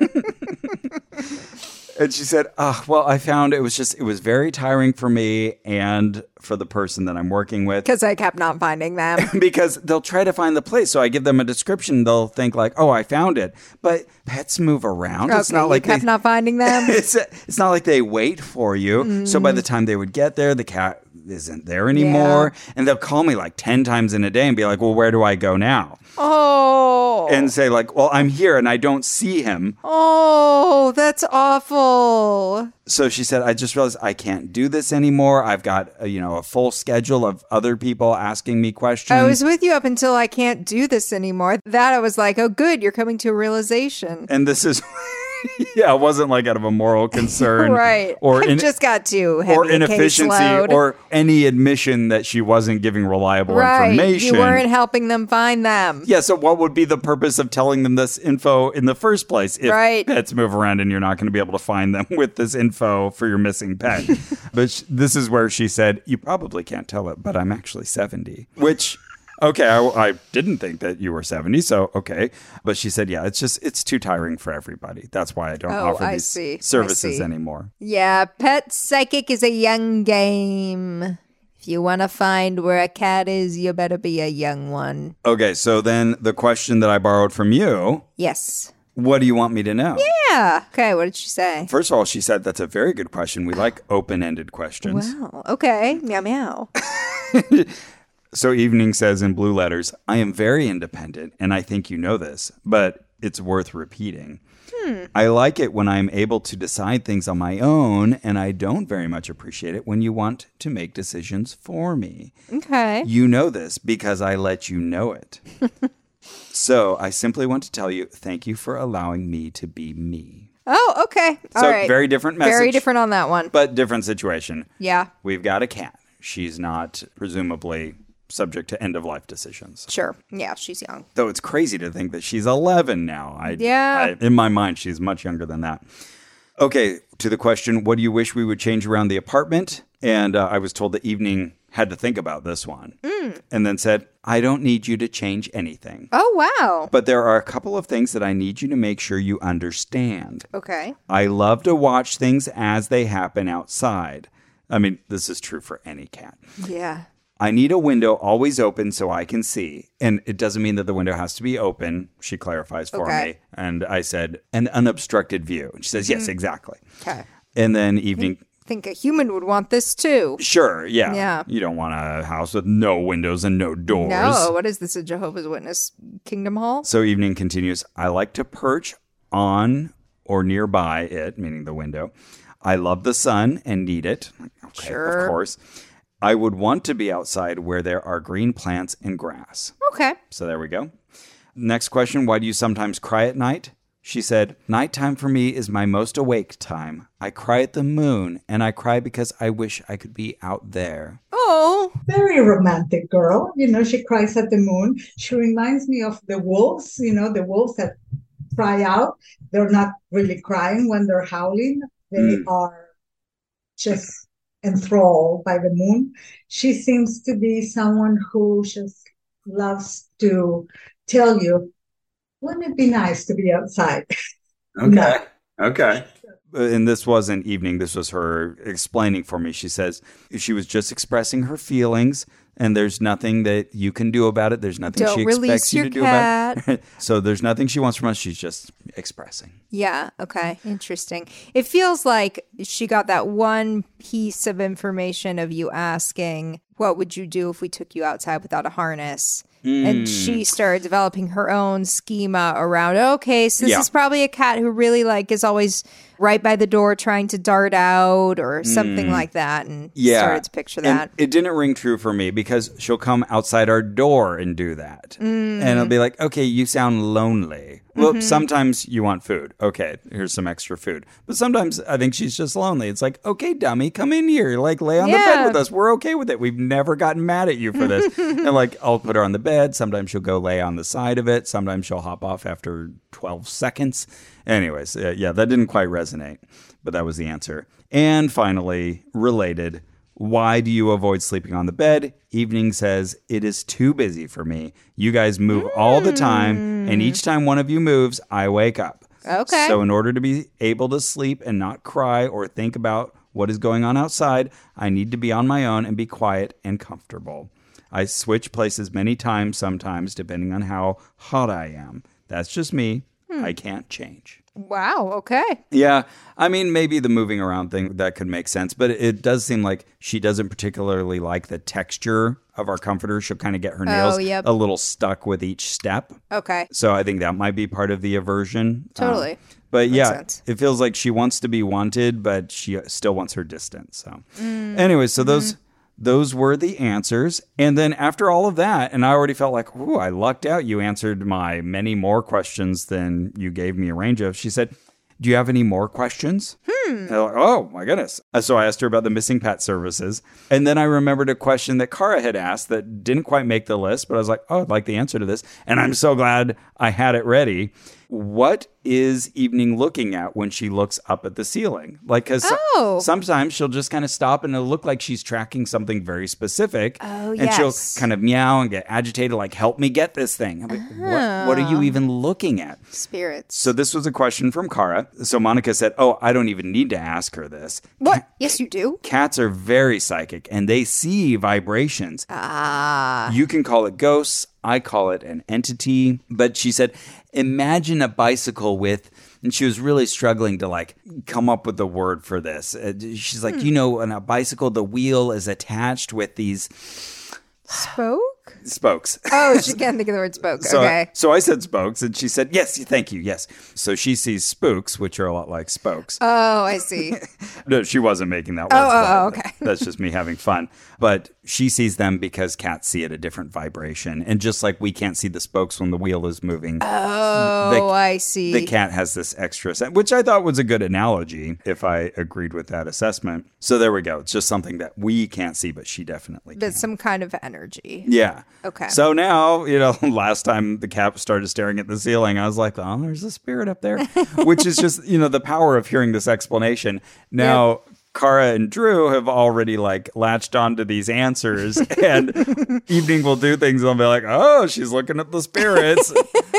And she said, oh, well, I found it was just, it was very tiring for me and for the person that I'm working with. Because I kept not finding them. Because they'll try to find the place. So I give them a description. They'll think like, oh, I found it. But pets move around. Okay, it's not like you kept they, not finding them? it's, it's not like they wait for you. Mm. So by the time they would get there, the cat isn't there anymore. Yeah. And they'll call me like ten times in a day and be like, well, where do I go now? Oh. And say like, well, I'm here and I don't see him. Oh, that's awful. So she said, I just realized I can't do this anymore. I've got, a, you know, a full schedule of other people asking me questions. I was with you up until I can't do this anymore. That I was like, oh, good, you're coming to a realization. And this is... yeah, it wasn't like out of a moral concern. Right. Or in, just got too heavy or inefficiency caseload. Or any admission that she wasn't giving reliable right. information. You weren't helping them find them. Yeah, so what would be the purpose of telling them this info in the first place if right. pets move around and you're not going to be able to find them with this info for your missing pet? But sh- this is where she said, you probably can't tell it, but I'm actually seventy, which... Okay, I, I didn't think that you were seventy, so okay. But she said, yeah, it's just, it's too tiring for everybody. That's why I don't oh, offer I these see. services anymore. Yeah, Pet Psychic is a young game. If you want to find where a cat is, you better be a young one. Okay, so then the question that I borrowed from you. Yes. What do you want me to know? Yeah. Okay, what did she say? First of all, she said that's a very good question. We like open-ended questions. Wow, okay. Meow, meow. So Evening says in blue letters, I am very independent, and I think you know this, but it's worth repeating. Hmm. I like it when I'm able to decide things on my own, and I don't very much appreciate it when you want to make decisions for me. Okay. You know this because I let you know it. So I simply want to tell you, thank you for allowing me to be me. Oh, okay. All so right. very different message. Very different on that one. But different situation. Yeah. We've got a cat. She's not presumably... subject to end-of-life decisions. Sure. Yeah, she's young. Though it's crazy to think that she's eleven now. I, yeah. I, in my mind, she's much younger than that. Okay, to the question, what do you wish we would change around the apartment? And uh, I was told that Evening had to think about this one. Mm. And then said, I don't need you to change anything. Oh, wow. But there are a couple of things that I need you to make sure you understand. Okay. I love to watch things as they happen outside. I mean, this is true for any cat. Yeah. I need a window always open so I can see. And it doesn't mean that the window has to be open. She clarifies for okay. me. And I said, an unobstructed view. And she says, yes, mm-hmm. exactly. Okay. And then Evening... I think a human would want this too. Sure, yeah. Yeah. You don't want a house with no windows and no doors. No, what is this, a Jehovah's Witness Kingdom Hall? So Evening continues, I like to perch on or nearby it, meaning the window. I love the sun and need it. Okay, sure. Of course. I would want to be outside where there are green plants and grass. Okay. So there we go. Next question, why do you sometimes cry at night? She said, nighttime for me is my most awake time. I cry at the moon, and I cry because I wish I could be out there. Oh. Very romantic girl. You know, she cries at the moon. She reminds me of the wolves, you know, the wolves that cry out. They're not really crying when they're howling. They mm. are just... enthralled by the moon. She seems to be someone who just loves to tell you, wouldn't it be nice to be outside? Okay. No. Okay. And this wasn't Evening. This was her explaining for me. She says she was just expressing her feelings, and there's nothing that you can do about it. There's nothing Don't she expects you to do cat. about it. So there's nothing she wants from us. She's just expressing. Yeah. Okay. Interesting. It feels like she got that one piece of information of you asking, what would you do if we took you outside without a harness? Mm. And she started developing her own schema around, okay, so this yeah. is probably a cat who really like is always right by the door trying to dart out or something mm. like that. And yeah. started to picture that. And it didn't ring true for me because she'll come outside our door and do that. Mm. And it'll be like, okay, you sound lonely. Well, mm-hmm. sometimes you want food. Okay, here's some extra food. But sometimes I think she's just lonely. It's like, okay, dummy, come in here. Like, lay on yeah. the bed with us. We're okay with it. We've never gotten mad at you for this. And like, I'll put her on the bed. Sometimes she'll go lay on the side of it. Sometimes she'll hop off after twelve seconds. Anyways, uh, yeah, that didn't quite resonate. But that was the answer. And finally, related, why do you avoid sleeping on the bed? Evening says, it is too busy for me. You guys move mm. all the time, and each time one of you moves, I wake up. Okay. So in order to be able to sleep and not cry or think about what is going on outside, I need to be on my own and be quiet and comfortable. I switch places many times, sometimes, depending on how hot I am. That's just me. Hmm. I can't change. Wow, okay. Yeah, I mean, maybe the moving around thing, that could make sense, but it does seem like she doesn't particularly like the texture of our comforter. She'll kind of get her nails oh, yep. a little stuck with each step. Okay. So I think that might be part of the aversion. Totally. Um, but Makes yeah, sense. It feels like she wants to be wanted, but she still wants her distance. So mm. anyway, so mm-hmm. those... Those were the answers. And then after all of that, and I already felt like, ooh, I lucked out. You answered my many more questions than you gave me a range of. She said, do you have any more questions? Hmm. Like, oh, my goodness. So I asked her about the missing pet services. And then I remembered a question that Kara had asked that didn't quite make the list, but I was like, oh, I'd like the answer to this. And I'm so glad I had it ready. What is Evening looking at when she looks up at the ceiling? Like, because oh. sometimes she'll just kind of stop and it'll look like she's tracking something very specific. Oh, and yes. she'll kind of meow and get agitated, like, help me get this thing. I'm like, what, what are you even looking at? Spirits. So this was a question from Kara. So Monica said, oh, I don't even need to ask her this. What? Ca- yes, you do. Cats are very psychic and they see vibrations. Ah. You can call it ghosts. I call it an entity. But she said, imagine a bicycle with, and she was really struggling to like come up with the word for this. Uh, she's like, hmm. you know, on a bicycle, the wheel is attached with these spoke? Spokes. Oh, she can't think of the word spoke. So, okay. So I said spokes, and she said, yes, thank you, yes. So she sees spooks, which are a lot like spokes. Oh, I see. No, she wasn't making that word. Oh, oh, oh, okay. That's just me having fun. But she sees them because cats see at a different vibration. And just like we can't see the spokes when the wheel is moving. Oh, the, I see. The cat has this extra sense, which I thought was a good analogy if I agreed with that assessment. So there we go. It's just something that we can't see, but she definitely can. That's some kind of energy. Yeah. Okay. So now, you know, last time the cat started staring at the ceiling, I was like, oh, there's a spirit up there, which is just, you know, the power of hearing this explanation. Now, yep. Kara and Drew have already like latched onto these answers, and Evening will do things and I'll be like, oh, she's looking at the spirits.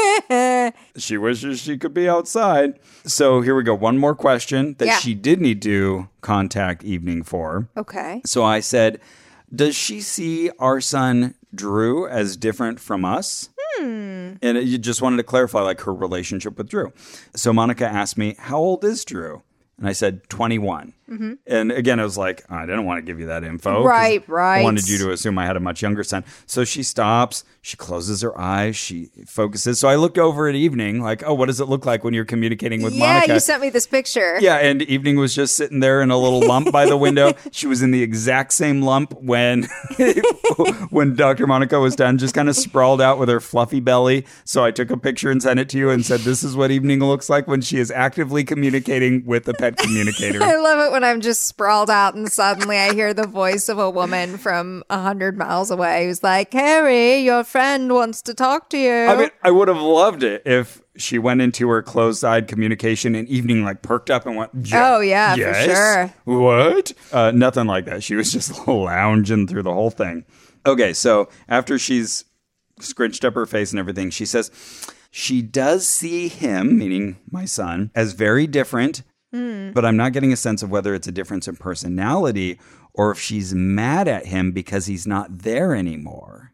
She wishes she could be outside. So here we go. One more question that yeah. she did need to contact Evening for. Okay. So I said, does she see our son Drew as different from us? Hmm. And you just wanted to clarify like her relationship with Drew. So Monica asked me, how old is Drew? And I said, twenty-one. Mm-hmm. And again, I was like, I didn't want to give you that info. Right, right. I wanted you to assume I had a much younger son. So she stops. She closes her eyes. She focuses. So I looked over at Evening, like, oh, what does it look like when you're communicating with yeah, Monica? Yeah, you sent me this picture. Yeah, and Evening was just sitting there in a little lump by the window. She was in the exact same lump when, when Doctor Monica was done, just kind of sprawled out with her fluffy belly. So I took a picture and sent it to you and said, this is what Evening looks like when she is actively communicating with the pet communicator. I love it when I'm just sprawled out and suddenly I hear the voice of a woman from a hundred miles away who's like, Harry, your friend wants to talk to you. I mean, I would have loved it if she went into her closed-eyed communication and Evening like perked up and went, oh, yeah, yes? for sure. What? Uh, nothing like that. She was just lounging through the whole thing. Okay, so after she's scrunched up her face and everything, she says she does see him, meaning my son, as very different. Mm. But I'm not getting a sense of whether it's a difference in personality or if she's mad at him because he's not there anymore.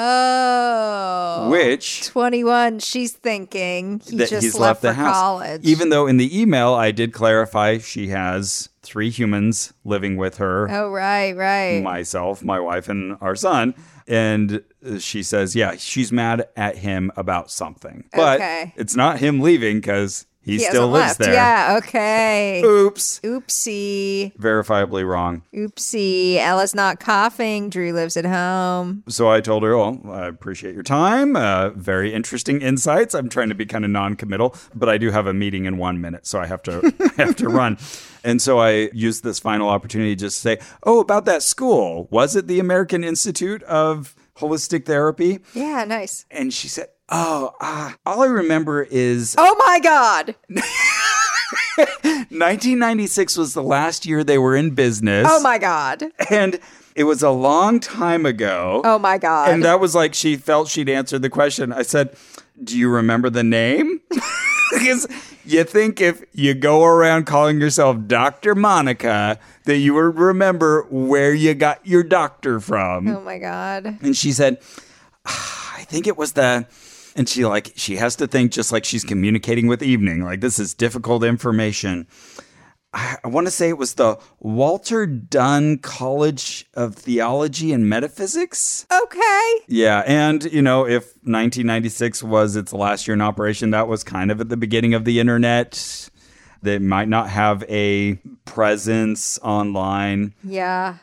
Oh. Which... twenty-one, she's thinking he that just he's left, left the for house. college. Even though in the email I did clarify she has three humans living with her. Oh, right, right. Myself, my wife, and our son. And she says, yeah, she's mad at him about something. But okay. It's not him leaving because... He, he still lives left. there. Yeah, okay. Oops. Oopsie. Verifiably wrong. Oopsie. Ella's not coughing. Drew lives at home. So I told her, well, I appreciate your time. Uh, very interesting insights. I'm trying to be kind of non-committal, but I do have a meeting in one minute, so I have to I have to run. And so I used this final opportunity just to say, oh, about that school. Was it the American Institute of Holistic Therapy? Yeah, nice. And she said, oh, uh, all I remember is... Oh, my God. nineteen ninety-six was the last year they were in business. Oh, my God. And it was a long time ago. Oh, my God. And that was like she felt she'd answered the question. I said, do you remember the name? Because you think if you go around calling yourself Doctor Monica, that you would remember where you got your doctor from. Oh, my God. And she said, ah, I think it was the... And she like she has to think just like she's communicating with Evening. Like, this is difficult information. I, I want to say it was the Walter Dunn College of Theology and Metaphysics. Okay. Yeah. And, you know, if nineteen ninety-six was its last year in operation, that was kind of at the beginning of the internet. They might not have a presence online. Yeah.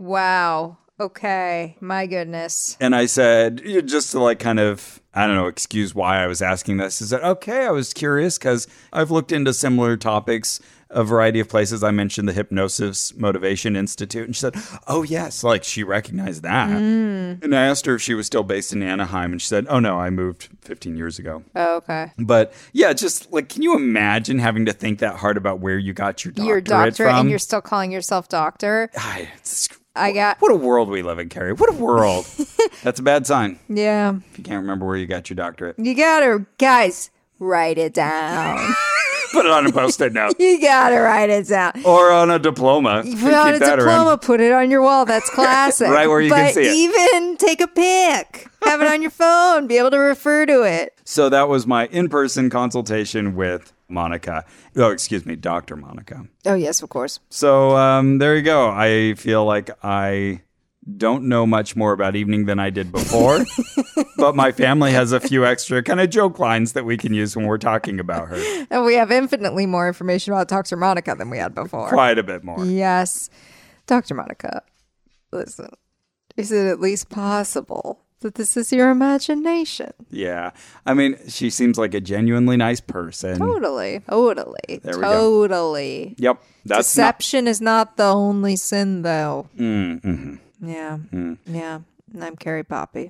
Wow. Okay. My goodness. And I said, just to like kind of, I don't know, excuse why I was asking this, is that, okay, I was curious because I've looked into similar topics, a variety of places. I mentioned the Hypnosis Motivation Institute, and she said, oh, yes, like she recognized that. Mm. And I asked her if she was still based in Anaheim, and she said, oh, no, I moved fifteen years ago. Oh, okay. But yeah, just like, can you imagine having to think that hard about where you got your doctorate Your doctorate, from? and you're still calling yourself doctor? I, it's, I got. What a world we live in, Carrie. What a world. That's a bad sign. Yeah. If you can't remember where you got your doctorate. You gotta, guys, write it down. Put it on a post-it note. You gotta write it down. Or on a diploma. You put it on a diploma, around. Put it on your wall. That's classic. Right where you but can see it. Even take a pic. Have it on your phone. Be able to refer to it. So that was my in-person consultation with Monica. Oh, excuse me, Doctor Monica. Oh, yes, of course. So um, there you go. I feel like I don't know much more about Evening than I did before, but my family has a few extra kind of joke lines that we can use when we're talking about her. And we have infinitely more information about Doctor Monica than we had before. Quite a bit more. Yes. Doctor Monica, listen, is it at least possible that this is your imagination? Yeah. I mean, she seems like a genuinely nice person. Totally. Totally. There we totally. Go. Yep. That's Deception not... is not the only sin, though. Mm, mm-hmm. Yeah. Mm. Yeah. And I'm Carrie Poppy.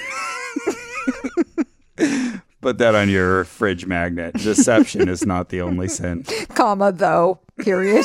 Put that on your fridge magnet. Deception is not the only sin. Comma, though. Period.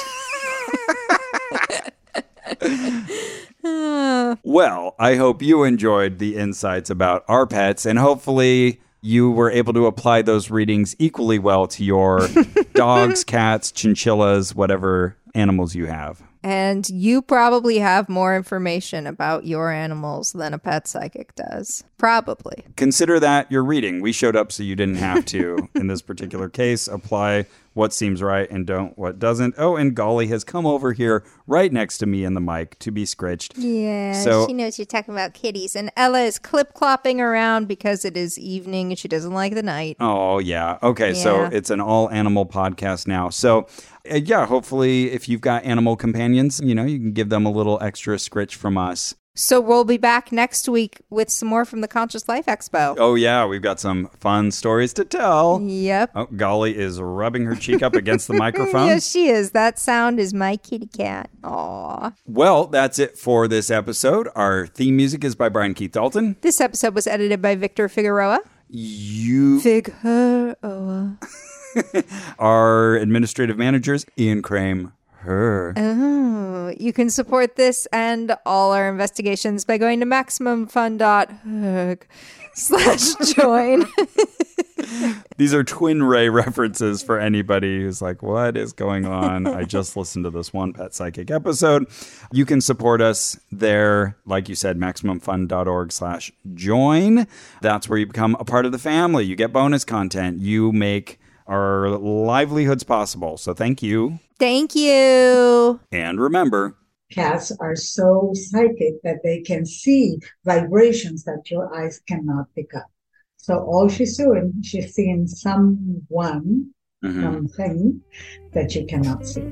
Well, I hope you enjoyed the insights about our pets, and hopefully you were able to apply those readings equally well to your dogs, cats, chinchillas, whatever animals you have. And you probably have more information about your animals than a pet psychic does. Probably. Consider that your reading. We showed up so you didn't have to, in this particular case, apply what seems right and don't what doesn't. Oh, and Golly has come over here right next to me in the mic to be scritched. Yeah, so, she knows you're talking about kitties. And Ella is clip-clopping around because it is evening and she doesn't like the night. Oh, yeah. Okay, yeah. So it's an all-animal podcast now. So, uh, yeah, hopefully if you've got animal companions, you know, you can give them a little extra scritch from us. So we'll be back next week with some more from the Conscious Life Expo. Oh, yeah. We've got some fun stories to tell. Yep. Oh, Golly is rubbing her cheek up against the microphone. Yes, she is. That sound is my kitty cat. Aw. Well, that's it for this episode. Our theme music is by Brian Keith Dalton. This episode was edited by Victor Figueroa. You... Figueroa. Our administrative managers, Ian Crame. Her. Oh, you can support this and all our investigations by going to maximumfun.org slash join. These are Twin Ray references for anybody who's like, what is going on? I just listened to this one Pet Psychic episode. You can support us there, like you said, maximumfun.org slash join. That's where you become a part of the family. You get bonus content. You make our livelihoods possible. So thank you. Thank you. And remember, cats are so psychic that they can see vibrations that your eyes cannot pick up. So all she's doing, she's seeing someone, mm-hmm. something that you cannot see.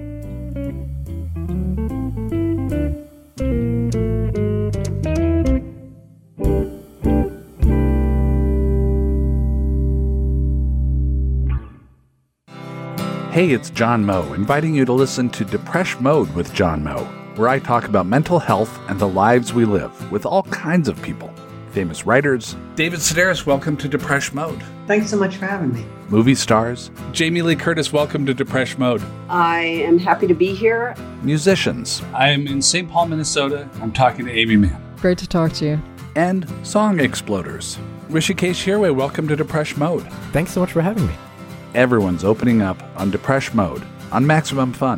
Hey, it's John Moe, inviting you to listen to Depresh Mode with John Moe, where I talk about mental health and the lives we live with all kinds of people. Famous writers. David Sedaris, welcome to Depeche Mode. Thanks so much for having me. Movie stars. Jamie Lee Curtis, welcome to Depeche Mode. I am happy to be here. Musicians. I am in Saint Paul, Minnesota. I'm talking to Amy Mann. Great to talk to you. And song exploders. Rishikesh Hirway, welcome to Depeche Mode. Thanks so much for having me. Everyone's opening up on Depeche Mode on Maximum Fun.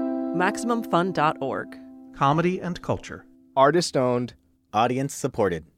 Maximum Fun dot org. Comedy and culture. Artist owned. Audience supported.